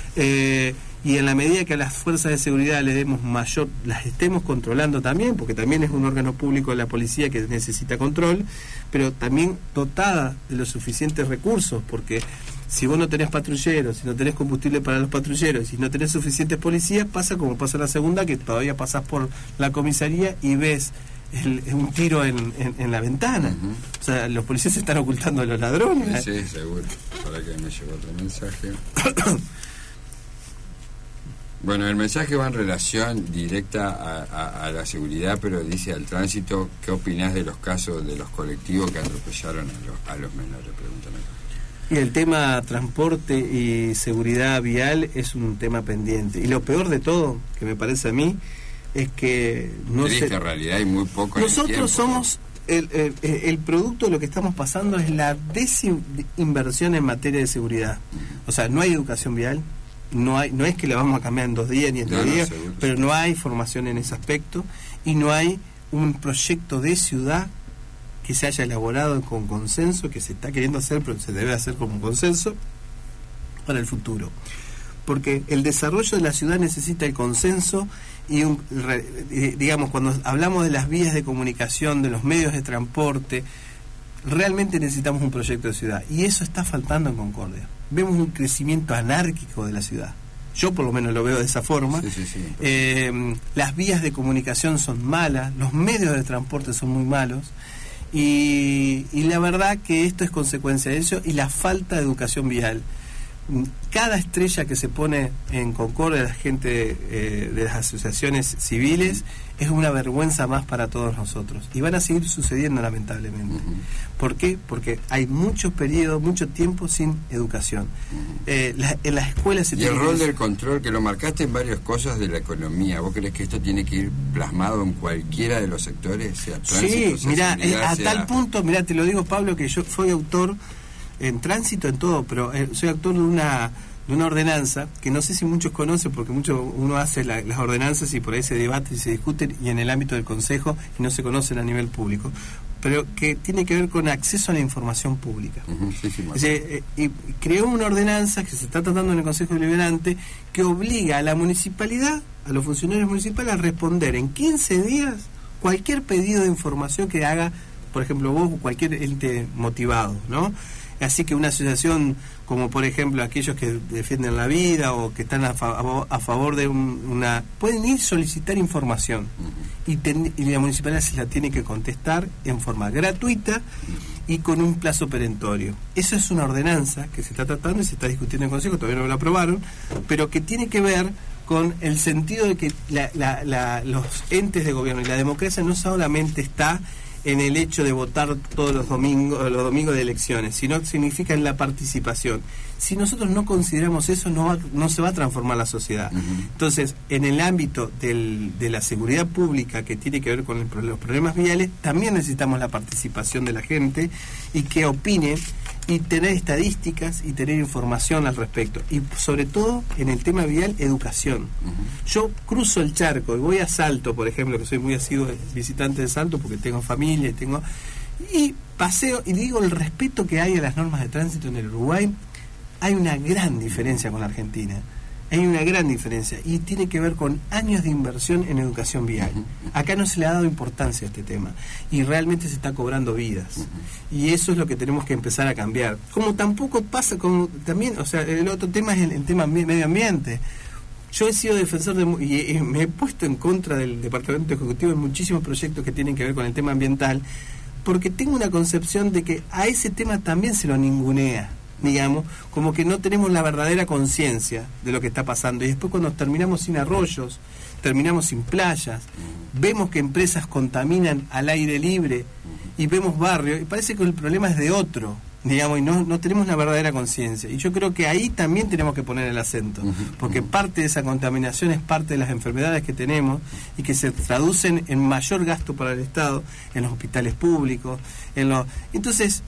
eh, y en la medida que a las fuerzas de seguridad le demos mayor, las estemos controlando también, porque también es un órgano público de la policía que necesita control, pero también dotada de los suficientes recursos, porque si vos no tenés patrulleros, si no tenés combustible para los patrulleros, si no tenés suficientes policías, pasa como pasa en la segunda, que todavía pasás por la comisaría y ves el, un tiro en, en, en la ventana. Uh-huh. O sea, los policías se están ocultando a los ladrones. Sí, sí, seguro. Para que me llegó otro mensaje. Bueno, el mensaje va en relación directa a, a, a la seguridad, pero dice al tránsito. ¿Qué opinás de los casos de los colectivos que atropellaron a los, a los menores? Pregúntame. Y el tema transporte y seguridad vial es un tema pendiente. Y lo peor de todo, que me parece a mí, es que no sé. En realidad hay muy poco. Nosotros en el tiempo, somos ¿no? el, el, el producto de lo que estamos pasando es la desinversión en materia de seguridad. O sea, no hay educación vial. No hay, no es que la vamos a cambiar en dos días ni en tres no, días, no, pero no hay formación en ese aspecto y no hay un proyecto de ciudad que se haya elaborado con consenso, que se está queriendo hacer, pero se debe hacer con un consenso para el futuro. Porque el desarrollo de la ciudad necesita el consenso y, un, digamos, cuando hablamos de las vías de comunicación, de los medios de transporte, realmente necesitamos un proyecto de ciudad y eso está faltando en Concordia. Vemos un crecimiento anárquico de la ciudad. Yo por lo menos lo veo de esa forma. Sí, sí, sí. Eh, las vías de comunicación son malas, los medios de transporte son muy malos y, y la verdad que esto es consecuencia de eso y la falta de educación vial. Cada estrella que se pone en Concordia, la gente eh, de las asociaciones civiles, es una vergüenza más para todos nosotros. Y van a seguir sucediendo, lamentablemente. Uh-huh. ¿Por qué? Porque hay muchos periodos, mucho tiempo sin educación. Uh-huh. Eh, la, en las escuelas se y el rol del control, que lo marcaste en varias cosas de la economía. ¿Vos crees que esto tiene que ir plasmado en cualquiera de los sectores? Sea tránsito, sí, mira, eh, a sea... tal punto, mira, te lo digo, Pablo, que yo soy autor en tránsito, en todo, pero eh, soy autor de una de una ordenanza que no sé si muchos conocen, porque mucho uno hace la, las ordenanzas y por ahí se debate y se discuten y en el ámbito del Consejo y no se conocen a nivel público, pero que tiene que ver con acceso a la información pública. Uh-huh, sí, sí, o sea, eh, y creó una ordenanza que se está tratando en el Consejo Deliberante que obliga a la municipalidad, a los funcionarios municipales, a responder en quince días cualquier pedido de información que haga, por ejemplo, vos o cualquier ente motivado, ¿no? Así que una asociación como por ejemplo aquellos que defienden la vida o que están a, fa- a favor de un, una... pueden ir a solicitar información uh-huh. y, ten, y la municipalidad se la tiene que contestar en forma gratuita y con un plazo perentorio. Eso es una ordenanza que se está tratando y se está discutiendo en el Consejo, todavía no lo aprobaron, pero que tiene que ver con el sentido de que la, la, la, los entes de gobierno y la democracia no solamente está en el hecho de votar todos los domingos, los domingos de elecciones, sino significa en la participación. Si nosotros no consideramos eso, no va, no se va a transformar la sociedad. Uh-huh. Entonces, en el ámbito del, de la seguridad pública que tiene que ver con el, los problemas viales, también necesitamos la participación de la gente y que opine y tener estadísticas y tener información al respecto. Y sobre todo, en el tema vial, educación. Uh-huh. Yo cruzo el charco y voy a Salto, por ejemplo, que soy muy asiduo visitante de Salto porque tengo familia y tengo... Y paseo y digo el respeto que hay a las normas de tránsito en el Uruguay. Hay una gran diferencia con la Argentina. Hay una gran diferencia y tiene que ver con años de inversión en educación vial. Acá no se le ha dado importancia a este tema y realmente se está cobrando vidas. Y eso es lo que tenemos que empezar a cambiar. Como tampoco pasa con también, o sea, el otro tema es el, el tema medio ambiente. Yo he sido defensor de, y, y me he puesto en contra del Departamento Ejecutivo en muchísimos proyectos que tienen que ver con el tema ambiental, porque tengo una concepción de que a ese tema también se lo ningunea, digamos, como que no tenemos la verdadera conciencia de lo que está pasando. Y después cuando terminamos sin arroyos, terminamos sin playas, vemos que empresas contaminan al aire libre y vemos barrios, y parece que el problema es de otro, digamos, y no, no tenemos la verdadera conciencia. Y yo creo que ahí también tenemos que poner el acento, porque parte de esa contaminación es parte de las enfermedades que tenemos y que se traducen en mayor gasto para el Estado, en los hospitales públicos, en los... Entonces,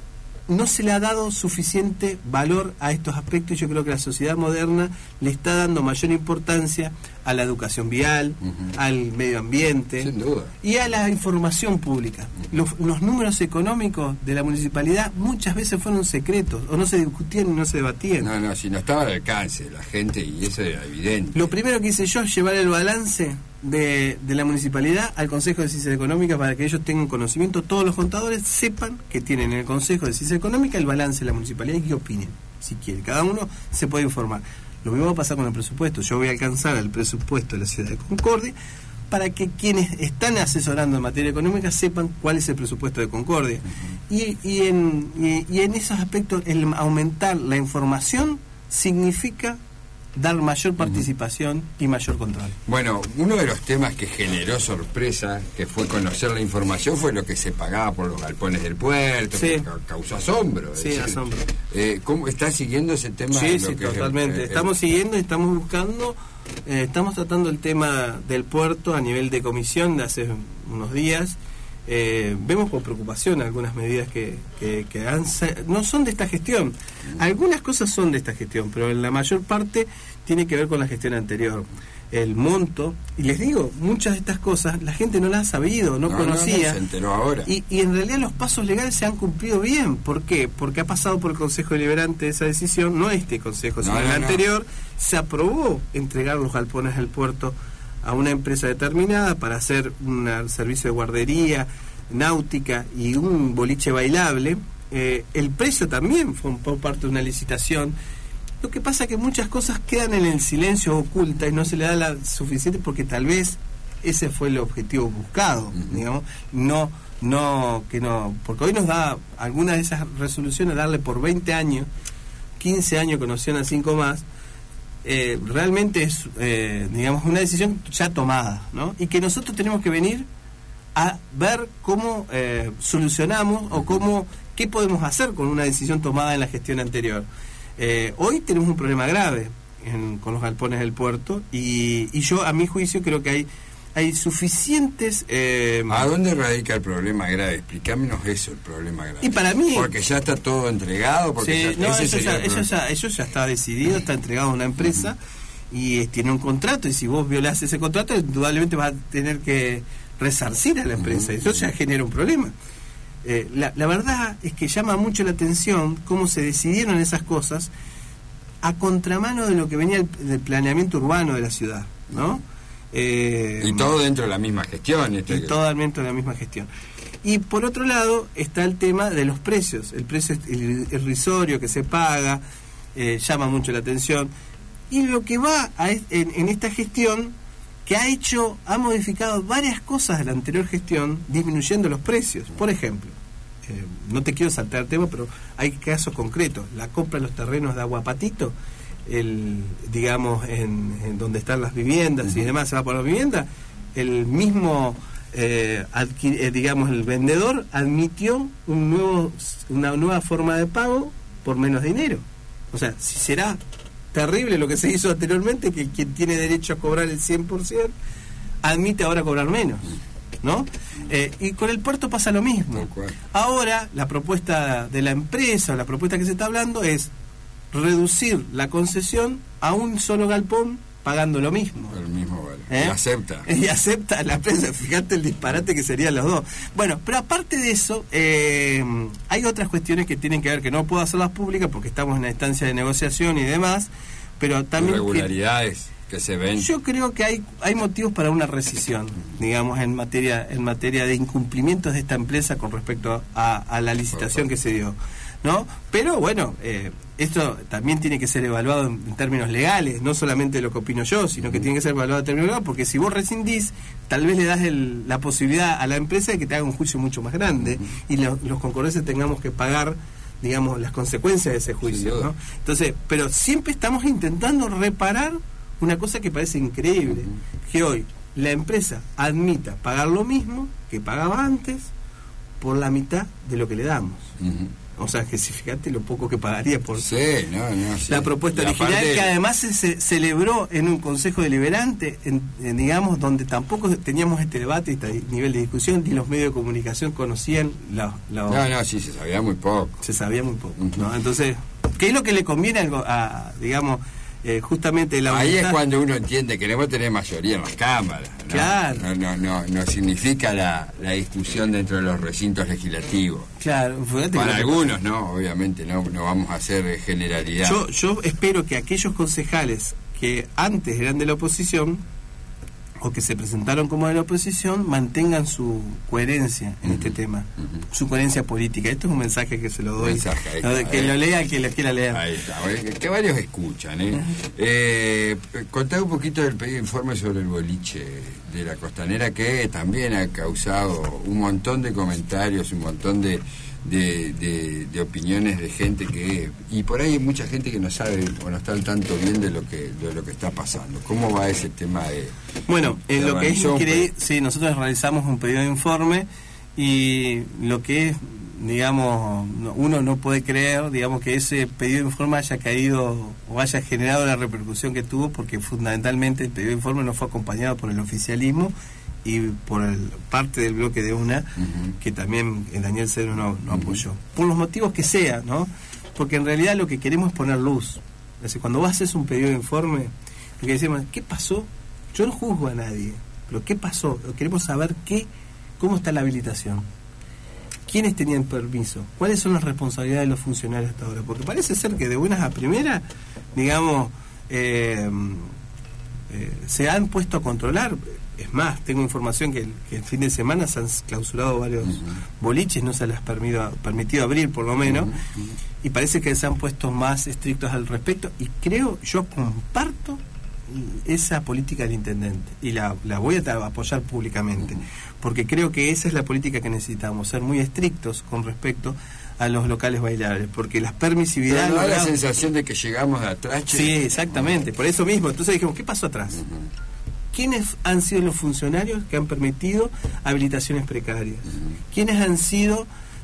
no se le ha dado suficiente valor a estos aspectos y yo creo que la sociedad moderna le está dando mayor importancia a la educación vial, uh-huh. al medio ambiente. Sin duda. Y a la información pública. Uh-huh. Los, los números económicos de la municipalidad muchas veces fueron secretos o no se discutían y no se debatían. No, no, si no estaba al alcance de la gente y eso era evidente. Lo primero que hice yo es llevar el balance de, de la municipalidad al Consejo de Ciencias Económicas para que ellos tengan conocimiento, todos los contadores sepan que tienen en el Consejo de Ciencias Económicas el balance de la municipalidad y que opinen, si quiere. Cada uno se puede informar. Lo mismo va a pasar con el presupuesto. Yo voy a alcanzar el presupuesto de la ciudad de Concordia para que quienes están asesorando en materia económica sepan cuál es el presupuesto de Concordia. Uh-huh. Y, y, en, y, y en esos aspectos, el aumentar la información significa dar mayor participación uh-huh. y mayor control. Bueno, uno de los temas que generó sorpresa, que fue conocer la información, fue lo que se pagaba por los galpones del puerto, sí. que causó asombro. Sí, decir, asombro. Eh, ¿Cómo está siguiendo ese tema? Sí, lo sí, que totalmente. Es el, estamos el... siguiendo y estamos buscando, eh, estamos tratando el tema del puerto a nivel de comisión de hace unos días. Eh, vemos con preocupación algunas medidas que, que, que han, no son de esta gestión. Algunas cosas son de esta gestión, pero en la mayor parte tiene que ver con la gestión anterior. El monto, y les digo, muchas de estas cosas la gente no las ha sabido, no, no conocía. No, no, se enteró ahora. Y, y en realidad los pasos legales se han cumplido bien. ¿Por qué? Porque ha pasado por el Consejo Deliberante esa decisión, no este Consejo, sino no, no, el anterior, no. Se aprobó entregar los galpones del puerto a una empresa determinada para hacer un servicio de guardería náutica y un boliche bailable. Eh, el precio también fue por parte de una licitación. Lo que pasa es que muchas cosas quedan en el silencio oculta y no se le da la suficiente porque tal vez ese fue el objetivo buscado, uh-huh. digamos, no, no, que no, porque hoy nos da algunas de esas resoluciones darle por veinte años, quince años con opción a cinco más. Eh, realmente es, eh, digamos, una decisión ya tomada, ¿no? Y que nosotros tenemos que venir a ver cómo eh, solucionamos o cómo, qué podemos hacer con una decisión tomada en la gestión anterior. Eh, hoy tenemos un problema grave en, con los galpones del puerto y, y yo, a mi juicio, creo que hay, hay suficientes... Eh, ¿A dónde radica el problema grave? Explícamenos eso, el problema grave. Y para mí... Porque ya está todo entregado, porque sí, ya, no, ese eso, ya, el eso, ya, eso ya está decidido, está entregado a una empresa uh-huh. y eh, tiene un contrato, y si vos violás ese contrato, indudablemente vas a tener que resarcir a la empresa, uh-huh. eso ya genera un problema. Eh, la, la verdad es que llama mucho la atención cómo se decidieron esas cosas a contramano de lo que venía el, del planeamiento urbano de la ciudad, ¿no? Eh, y todo dentro de la misma gestión. Y que... todo dentro de la misma gestión. Y por otro lado está el tema de los precios, el precio irrisorio que se paga, eh, llama mucho la atención. Y lo que va a, en, en esta gestión, que ha hecho, ha modificado varias cosas de la anterior gestión, disminuyendo los precios. Por ejemplo, eh, no te quiero saltar el tema, pero hay casos concretos. La compra de los terrenos de Aguapatito, el digamos en, en donde están las viviendas uh-huh. y demás, se va por las viviendas, el mismo eh, adquir, eh, digamos el vendedor admitió un nuevo una nueva forma de pago por menos dinero. O sea, si será terrible lo que se hizo anteriormente, que quien tiene derecho a cobrar el cien por ciento admite ahora cobrar menos, ¿no? Eh, y con el puerto pasa lo mismo. Ahora la propuesta de la empresa, la propuesta que se está hablando es reducir la concesión a un solo galpón pagando lo mismo. El mismo vale. ¿Eh? Y acepta. Y acepta la empresa. Fíjate el disparate que serían los dos. Bueno, pero aparte de eso, eh, hay otras cuestiones que tienen que ver, que no puedo hacerlas públicas porque estamos en una instancia de negociación y demás, pero también... Irregularidades que, que se ven. Yo creo que hay hay motivos para una rescisión, digamos, en materia en materia de incumplimientos de esta empresa con respecto a, a la licitación que se dio, ¿no? Pero bueno, eh, esto también tiene que ser evaluado en, en términos legales, no solamente lo que opino yo, sino que tiene que ser evaluado en términos legales, porque si vos rescindís, tal vez le das el, la posibilidad a la empresa de que te haga un juicio mucho más grande uh-huh. y lo, los concurrentes tengamos que pagar, digamos, las consecuencias de ese juicio, ¿no? Entonces, pero siempre estamos intentando reparar una cosa que parece increíble, uh-huh. que hoy la empresa admita pagar lo mismo que pagaba antes por la mitad de lo que le damos. Uh-huh. O sea, que si fíjate lo poco que pagaría por sí, no, no, sí. la propuesta y original, aparte... que además se, se celebró en un consejo deliberante, en, en, digamos, donde tampoco teníamos este debate, este nivel de discusión, ni los medios de comunicación conocían la, la no, no, sí, se sabía muy poco. Se sabía muy poco, uh-huh. ¿no? Entonces, ¿qué es lo que le conviene a, a digamos, eh, justamente la ahí voluntad? Es cuando uno entiende que debemos tener mayoría en las cámaras, ¿no? Claro. No, no, no, no significa la, la discusión dentro de los recintos legislativos. Claro, para algunos, no, obviamente, no, no vamos a hacer generalidad. Yo, yo espero que aquellos concejales que antes eran de la oposición o que se presentaron como de la oposición mantengan su coherencia en uh-huh. este tema, uh-huh. su coherencia política. Esto es un mensaje que se lo doy, mensaje, lo de, que ahí. Lo lea el que lo quiera leer. Ahí está, que varios escuchan. ¿eh? Uh-huh. eh, contá un poquito del pedido de informe sobre el boliche de la Costanera, que también ha causado un montón de comentarios, un montón de De, de, de opiniones de gente que, y por ahí hay mucha gente que no sabe o no está al tanto bien de lo que de lo que está pasando. ¿Cómo va ese tema de bueno, en de lo que es increíble, pues? sí, nosotros realizamos un pedido de informe y lo que es, digamos, uno no puede creer, digamos, que ese pedido de informe haya caído o haya generado la repercusión que tuvo, porque fundamentalmente el pedido de informe no fue acompañado por el oficialismo y por el, parte del bloque de UNA, uh-huh. que también el Daniel Cedro no, no uh-huh. apoyó. Por los motivos que sea, ¿no? Porque en realidad lo que queremos es poner luz. Es decir, cuando vos haces un pedido de informe, lo que decimos, ¿qué pasó? Yo no juzgo a nadie, pero ¿qué pasó? Queremos saber qué, cómo está la habilitación. ¿Quiénes tenían permiso? ¿Cuáles son las responsabilidades de los funcionarios hasta ahora? Porque parece ser que de buenas a primeras, digamos, eh, eh, se han puesto a controlar. Es más, tengo información que el, que el fin de semana se han clausurado varios uh-huh. boliches, no se les ha permitido, permitido abrir por lo menos, uh-huh. y parece que se han puesto más estrictos al respecto, y creo, yo comparto esa política del intendente, y la, la voy a apoyar públicamente, uh-huh. porque creo que esa es la política que necesitamos, ser muy estrictos con respecto a los locales bailables, porque las permisividades... Pero no da la sensación de que llegamos de atrás. Che. Sí, exactamente, por eso mismo. Entonces dijimos, ¿qué pasó atrás? Uh-huh. ¿Quiénes han sido los funcionarios que han permitido habilitaciones precarias? Uh-huh. ¿Quiénes han sido,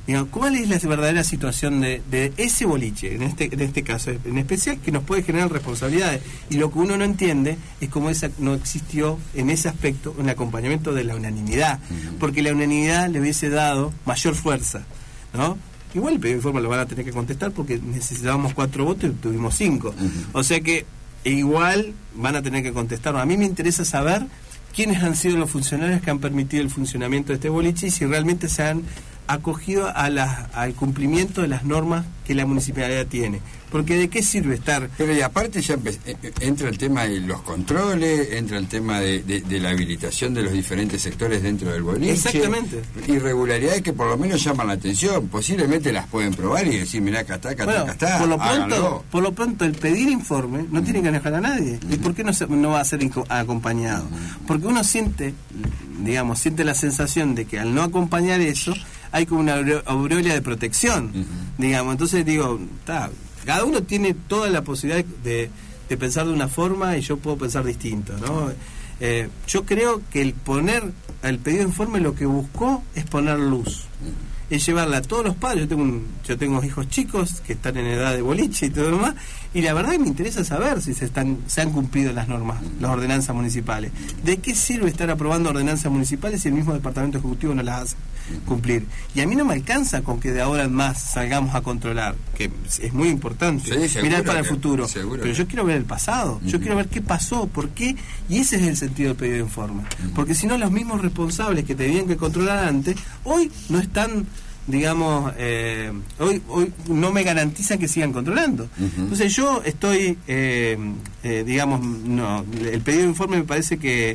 digamos, ¿cuál es la verdadera situación de, de ese boliche, en este en este caso en especial, que nos puede generar responsabilidades? Y lo que uno no entiende es cómo esa no existió en ese aspecto un acompañamiento de la unanimidad, uh-huh. porque la unanimidad le hubiese dado mayor fuerza, ¿no? Igual el pedido de informe lo van a tener que contestar porque necesitábamos cuatro votos y tuvimos cinco. Uh-huh. O sea que igual van a tener que contestar. A mí me interesa saber quiénes han sido los funcionarios que han permitido el funcionamiento de este boliche y si realmente se han acogido a la, al cumplimiento de las normas que la municipalidad tiene. Porque ¿de qué sirve estar? Pero y aparte ya entra el tema de los controles, entra el tema de, de, de la habilitación de los diferentes sectores dentro del boliche. Exactamente. Irregularidades que por lo menos llaman la atención. Posiblemente las pueden probar y decir, mirá, acá está, acá bueno, está, acá está. Por lo, pronto, por lo pronto, el pedir informe no uh-huh. tiene que enojar a nadie. Uh-huh. ¿Y por qué no, se, no va a ser inco- acompañado? Uh-huh. Porque uno siente, digamos, siente la sensación de que al no acompañar eso, hay como una aureola de protección, uh-huh. digamos. Entonces digo, está... Cada uno tiene toda la posibilidad de, de pensar de una forma y yo puedo pensar distinto, ¿no? Eh, yo creo que el poner, el pedido de informe lo que buscó es poner luz, es llevarla a todos los padres. Yo tengo un, yo tengo hijos chicos que están en edad de boliche y todo lo demás, y la verdad me interesa saber si se están se han cumplido las normas, las ordenanzas municipales. ¿De qué sirve estar aprobando ordenanzas municipales si el mismo departamento ejecutivo no las hace cumplir? Y a mí no me alcanza con que de ahora en más salgamos a controlar, que es muy importante, sí, mirar para el futuro, pero que... yo quiero ver el pasado, uh-huh. yo quiero ver qué pasó, por qué, y ese es el sentido del pedido de informe, uh-huh. porque si no los mismos responsables que tenían que controlar antes, hoy no están, digamos, eh, hoy hoy no me garantizan que sigan controlando. Uh-huh. Entonces yo estoy, eh, eh, digamos, no, el pedido de informe me parece que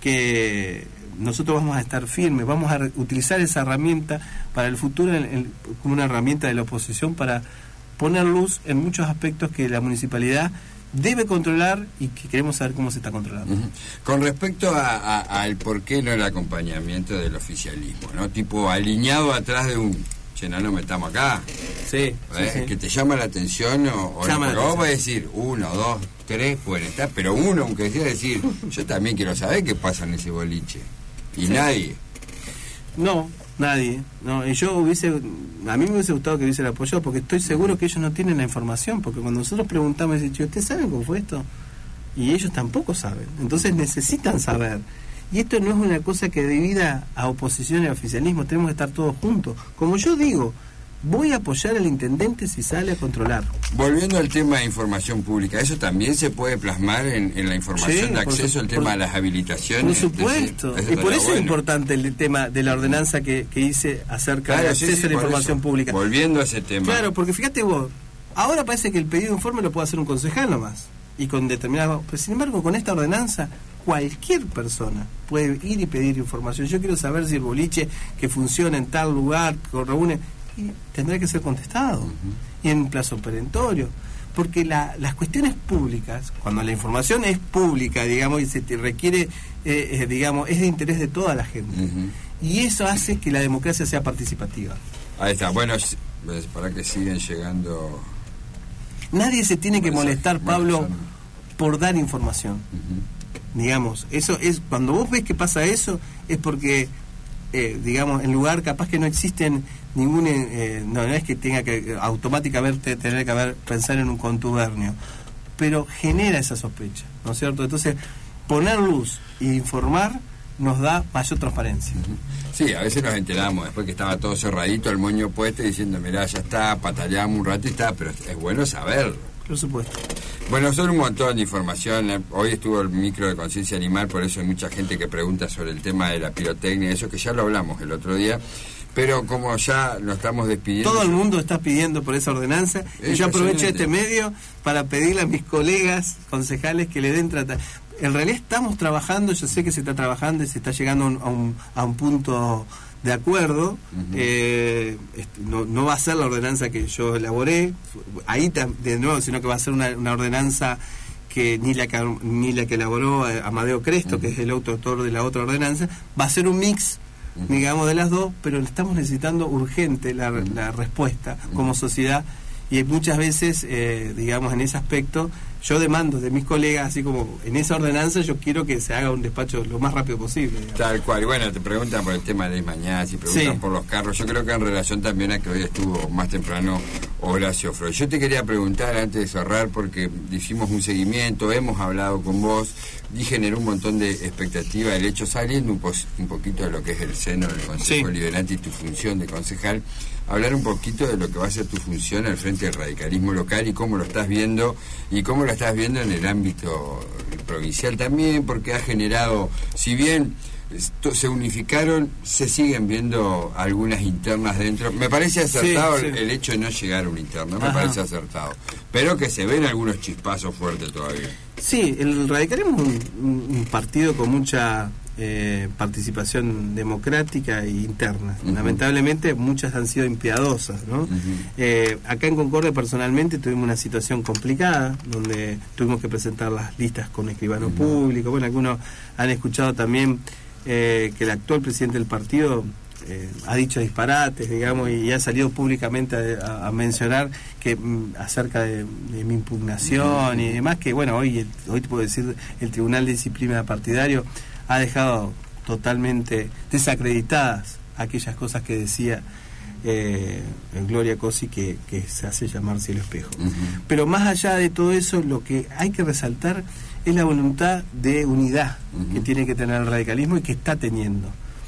que nosotros vamos a estar firmes, vamos a re- utilizar esa herramienta para el futuro en, en, como una herramienta de la oposición para poner luz en muchos aspectos que la municipalidad debe controlar y que queremos saber cómo se está controlando. Uh-huh. Con respecto a, a, al por qué no el acompañamiento del oficialismo, ¿no? Tipo alineado atrás de un... Che, no nos metamos acá. Sí, ¿Eh? sí, sí. Que te llama la atención o, o llama no, pero vos vas a decir uno, dos, tres, pueden estar, pero uno, aunque sea decir, yo también quiero saber qué pasa en ese boliche. Y sí. nadie. No, nadie. No, y yo hubiese, a mí me hubiese gustado que hubiesen apoyado, porque estoy seguro que ellos no tienen la información, porque cuando nosotros preguntamos, dicen, ¿ustedes saben cómo fue esto? Y ellos tampoco saben. Entonces necesitan saber. Y esto no es una cosa que divida a oposición y a oficialismo, tenemos que estar todos juntos. Como yo digo, voy a apoyar al intendente si sale a controlar. Volviendo al tema de información pública, ¿eso también se puede plasmar en, en la información sí, de acceso al tema por, de las habilitaciones? Por supuesto, y por eso bueno. es importante el tema de la ordenanza que, que hice acerca claro, del acceso sí, sí, a la información eso. pública. Volviendo a ese tema. Claro, porque fíjate vos, ahora parece que el pedido de informe lo puede hacer un concejal nomás, y con determinado... Pero sin embargo, con esta ordenanza, cualquier persona puede ir y pedir información. Yo quiero saber si el boliche que funciona en tal lugar, que reúne... Y tendrá que ser contestado uh-huh. y en plazo perentorio, porque la, las cuestiones públicas, cuando la información es pública, digamos, y se te requiere, eh, eh, digamos, es de interés de toda la gente, uh-huh. y eso hace que la democracia sea participativa. Ahí está, bueno, para que siguen llegando. Nadie se tiene que molestar, Pablo, por dar información. Uh-huh. Digamos, eso es, cuando vos ves que pasa eso, es porque Eh, digamos, en lugar capaz que no existen ningún, eh, no, no es que tenga que automáticamente tener que haber, pensar en un contubernio, pero genera esa sospecha, ¿no es cierto? Entonces, poner luz e informar nos da mayor transparencia. Sí, a veces nos enteramos después que estaba todo cerradito, el moño puesto, diciendo, mirá, ya está, pataleamos un rato y está, pero es bueno saberlo. Por supuesto. Bueno, son un montón de información. Hoy estuvo el micro de conciencia animal, por eso hay mucha gente que pregunta sobre el tema de la pirotecnia, eso que ya lo hablamos el otro día. Pero como ya nos estamos despidiendo... Todo el mundo está pidiendo por esa ordenanza. Y yo aprovecho este medio para pedirle a mis colegas concejales que le den trata. En realidad estamos trabajando, yo sé que se está trabajando y se está llegando a un, a un punto de acuerdo. Uh-huh. eh, no, no va a ser la ordenanza que yo elaboré, ahí de nuevo, sino que va a ser una, una ordenanza que ni la que, ni la que elaboró Amadeo Cresto, uh-huh. que es el autor de la otra ordenanza, va a ser un mix, uh-huh. digamos, de las dos, pero estamos necesitando urgente la, uh-huh. la respuesta uh-huh. como sociedad, y muchas veces, eh, digamos, en ese aspecto, yo demando de mis colegas, así como en esa ordenanza, yo quiero que se haga un despacho lo más rápido posible. Digamos. Tal cual. Y bueno, te preguntan por el tema de mañana, si preguntan sí. por los carros. Yo creo que en relación también a que hoy estuvo más temprano Horacio Freud. Yo te quería preguntar antes de cerrar, porque hicimos un seguimiento, hemos hablado con vos, y generó un montón de expectativa el hecho, saliendo un, pos, un poquito de lo que es el seno del Consejo sí. Liberante y tu función de concejal, hablar un poquito de lo que va a ser tu función al frente del radicalismo local y cómo lo estás viendo, y cómo lo estás viendo en el ámbito provincial también, porque ha generado, si bien esto, se unificaron, se siguen viendo algunas internas dentro. Me parece acertado sí, sí. El, el hecho de no llegar a una interna, me Ajá. parece acertado, pero que se ven algunos chispazos fuertes todavía. Sí, el radicalismo es un, un partido con mucha eh, participación democrática e interna. Uh-huh. Lamentablemente muchas han sido impiadosas, ¿no? Uh-huh. eh, acá en Concordia personalmente tuvimos una situación complicada, donde tuvimos que presentar las listas con escribano uh-huh. público. Bueno, algunos han escuchado también eh, que el actual presidente del partido Eh, ha dicho disparates, digamos, y ha salido públicamente a, a mencionar que m, acerca de, de mi impugnación y demás, que bueno, hoy hoy te puedo decir, el Tribunal de Disciplina Partidario ha dejado totalmente desacreditadas aquellas cosas que decía eh, Gloria Cosi, que, que se hace llamar Cielo Espejo. Uh-huh. Pero más allá de todo eso, lo que hay que resaltar es la voluntad de unidad uh-huh. que tiene que tener el radicalismo y que está teniendo.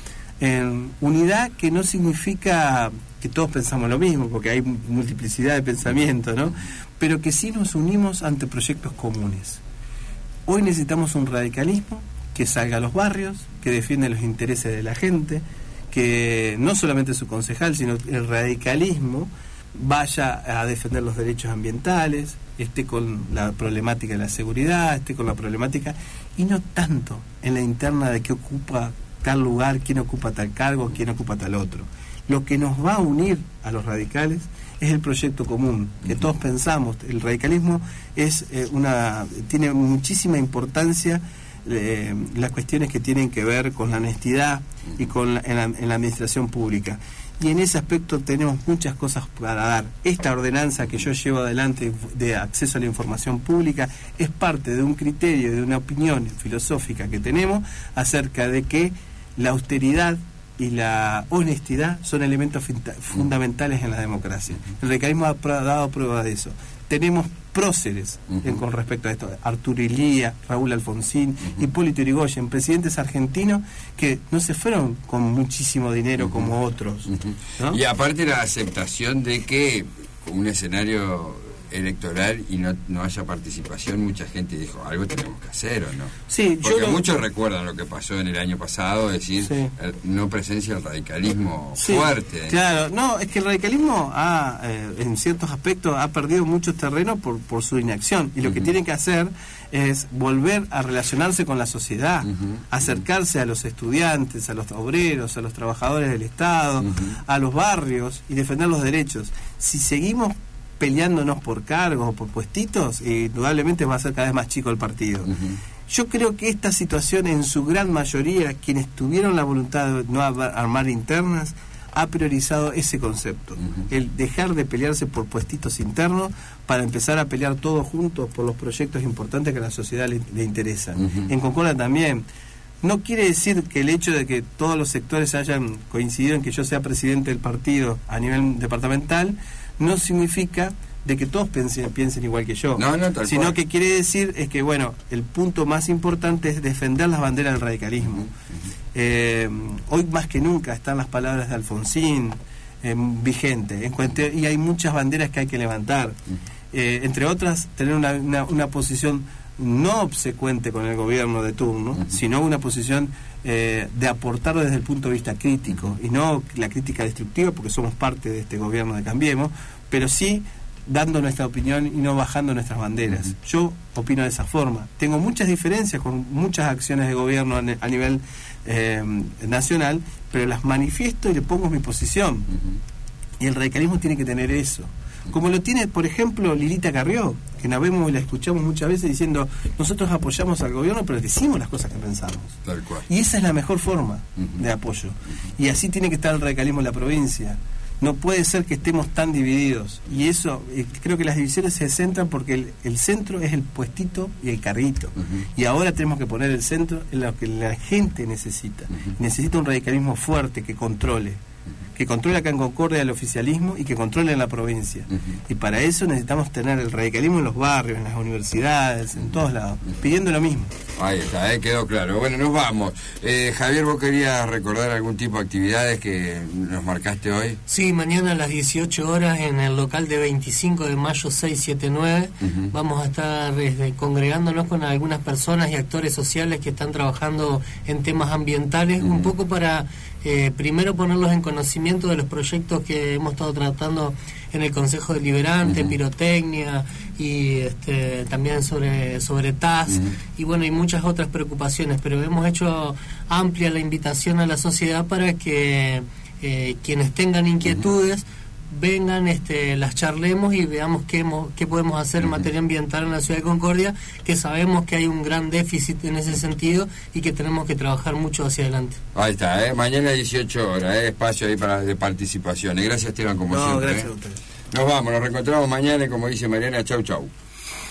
En unidad que no significa que todos pensamos lo mismo, porque hay multiplicidad de pensamientos, ¿no? Pero que sí nos unimos ante proyectos comunes. Hoy necesitamos un radicalismo que salga a los barrios, que defienda los intereses de la gente, que no solamente su concejal, sino el radicalismo vaya a defender los derechos ambientales, esté con la problemática de la seguridad, esté con la problemática, y no tanto en la interna de qué ocupa tal lugar, quién ocupa tal cargo, quién ocupa tal otro. Lo que nos va a unir a los radicales es el proyecto común, que uh-huh. todos pensamos. El radicalismo es eh, una tiene muchísima importancia eh, las cuestiones que tienen que ver con la honestidad uh-huh. y con la, en, la, en la administración pública. Y en ese aspecto tenemos muchas cosas para dar. Esta ordenanza que yo llevo adelante de acceso a la información pública es parte de un criterio, de una opinión filosófica que tenemos acerca de que la austeridad y la honestidad son elementos fundamentales en la democracia. El radicalismo ha dado prueba de eso. Tenemos próceres uh-huh. eh, con respecto a esto. Arturo Illia, Raúl Alfonsín, uh-huh. Hipólito Yrigoyen, presidentes argentinos que no se fueron con muchísimo dinero uh-huh. como otros. Uh-huh. ¿no? Y aparte la aceptación de que un escenario electoral y no, no haya participación, mucha gente dijo, algo tenemos que hacer, ¿o no? Sí, porque yo muchos lo... recuerdan lo que pasó en el año pasado, es decir, sí. el, no presencia del radicalismo sí, fuerte. Claro, no, es que el radicalismo ha, eh, en ciertos aspectos ha perdido mucho terreno por, por su inacción, y lo uh-huh. que tienen que hacer es volver a relacionarse con la sociedad, uh-huh. acercarse a los estudiantes, a los obreros, a los trabajadores del Estado, uh-huh. a los barrios, y defender los derechos. Si seguimos peleándonos por cargos o por puestitos, eh, indudablemente va a ser cada vez más chico el partido. Uh-huh. Yo creo que esta situación, en su gran mayoría, quienes tuvieron la voluntad de no armar internas, ha priorizado ese concepto, uh-huh. el dejar de pelearse por puestitos internos para empezar a pelear todos juntos por los proyectos importantes que a la sociedad le, le interesan. Uh-huh. En Concordia también. No quiere decir que el hecho de que todos los sectores hayan coincidido en que yo sea presidente del partido a nivel departamental no significa de que todos piensen, piensen igual que yo, no, no, tal sino cual. Que quiere decir es que, bueno, el punto más importante es defender las banderas del radicalismo. Uh-huh. Eh, hoy más que nunca están las palabras de Alfonsín eh, vigentes, en cuanto, y hay muchas banderas que hay que levantar. Uh-huh. Eh, entre otras, tener una, una, una posición no obsecuente con el gobierno de turno, uh-huh. sino una posición eh, de aportar desde el punto de vista crítico, uh-huh. y no la crítica destructiva, porque somos parte de este gobierno de Cambiemos, pero sí dando nuestra opinión y no bajando nuestras banderas. Uh-huh. Yo opino de esa forma. Tengo muchas diferencias con muchas acciones de gobierno a nivel eh, nacional, pero las manifiesto y le pongo mi posición. Uh-huh. Y el radicalismo tiene que tener eso. Como lo tiene, por ejemplo, Lilita Carrió, que la vemos y la escuchamos muchas veces diciendo, nosotros apoyamos al gobierno, pero decimos las cosas que pensamos. Tal cual. Y esa es la mejor forma uh-huh. de apoyo. Uh-huh. Y así tiene que estar el radicalismo en la provincia. No puede ser que estemos tan divididos. Y eso, eh, creo que las divisiones se centran porque el, el centro es el puestito y el carrito. Uh-huh. Y ahora tenemos que poner el centro en lo que la gente necesita. Uh-huh. Necesita un radicalismo fuerte que controle. Que controle acá en Concordia el oficialismo y que controle en la provincia. Uh-huh. Y para eso necesitamos tener el radicalismo en los barrios, en las universidades, en todos lados, pidiendo lo mismo. Ahí está, eh, quedó claro. Bueno, nos vamos. Eh, Javier, ¿vos querías recordar algún tipo de actividades que nos marcaste hoy? Sí, mañana a las dieciocho horas en el local de veinticinco de mayo seiscientos setenta y nueve uh-huh. vamos a estar este, congregándonos con algunas personas y actores sociales que están trabajando en temas ambientales, uh-huh. un poco para... Eh, primero ponerlos en conocimiento de los proyectos que hemos estado tratando en el Consejo Deliberante, uh-huh. pirotecnia y este, también sobre sobre T A S uh-huh. y bueno, y muchas otras preocupaciones, pero hemos hecho amplia la invitación a la sociedad para que eh, quienes tengan inquietudes uh-huh. vengan, este, las charlemos y veamos qué, qué podemos hacer en materia ambiental en la ciudad de Concordia, que sabemos que hay un gran déficit en ese sentido y que tenemos que trabajar mucho hacia adelante. Ahí está, ¿eh? Mañana dieciocho horas, ¿eh? Espacio ahí para de participación. Gracias, Esteban, como no, siempre. Gracias ¿eh? a ustedes. Nos vamos, nos reencontramos mañana y como dice Mariana, chau, chau.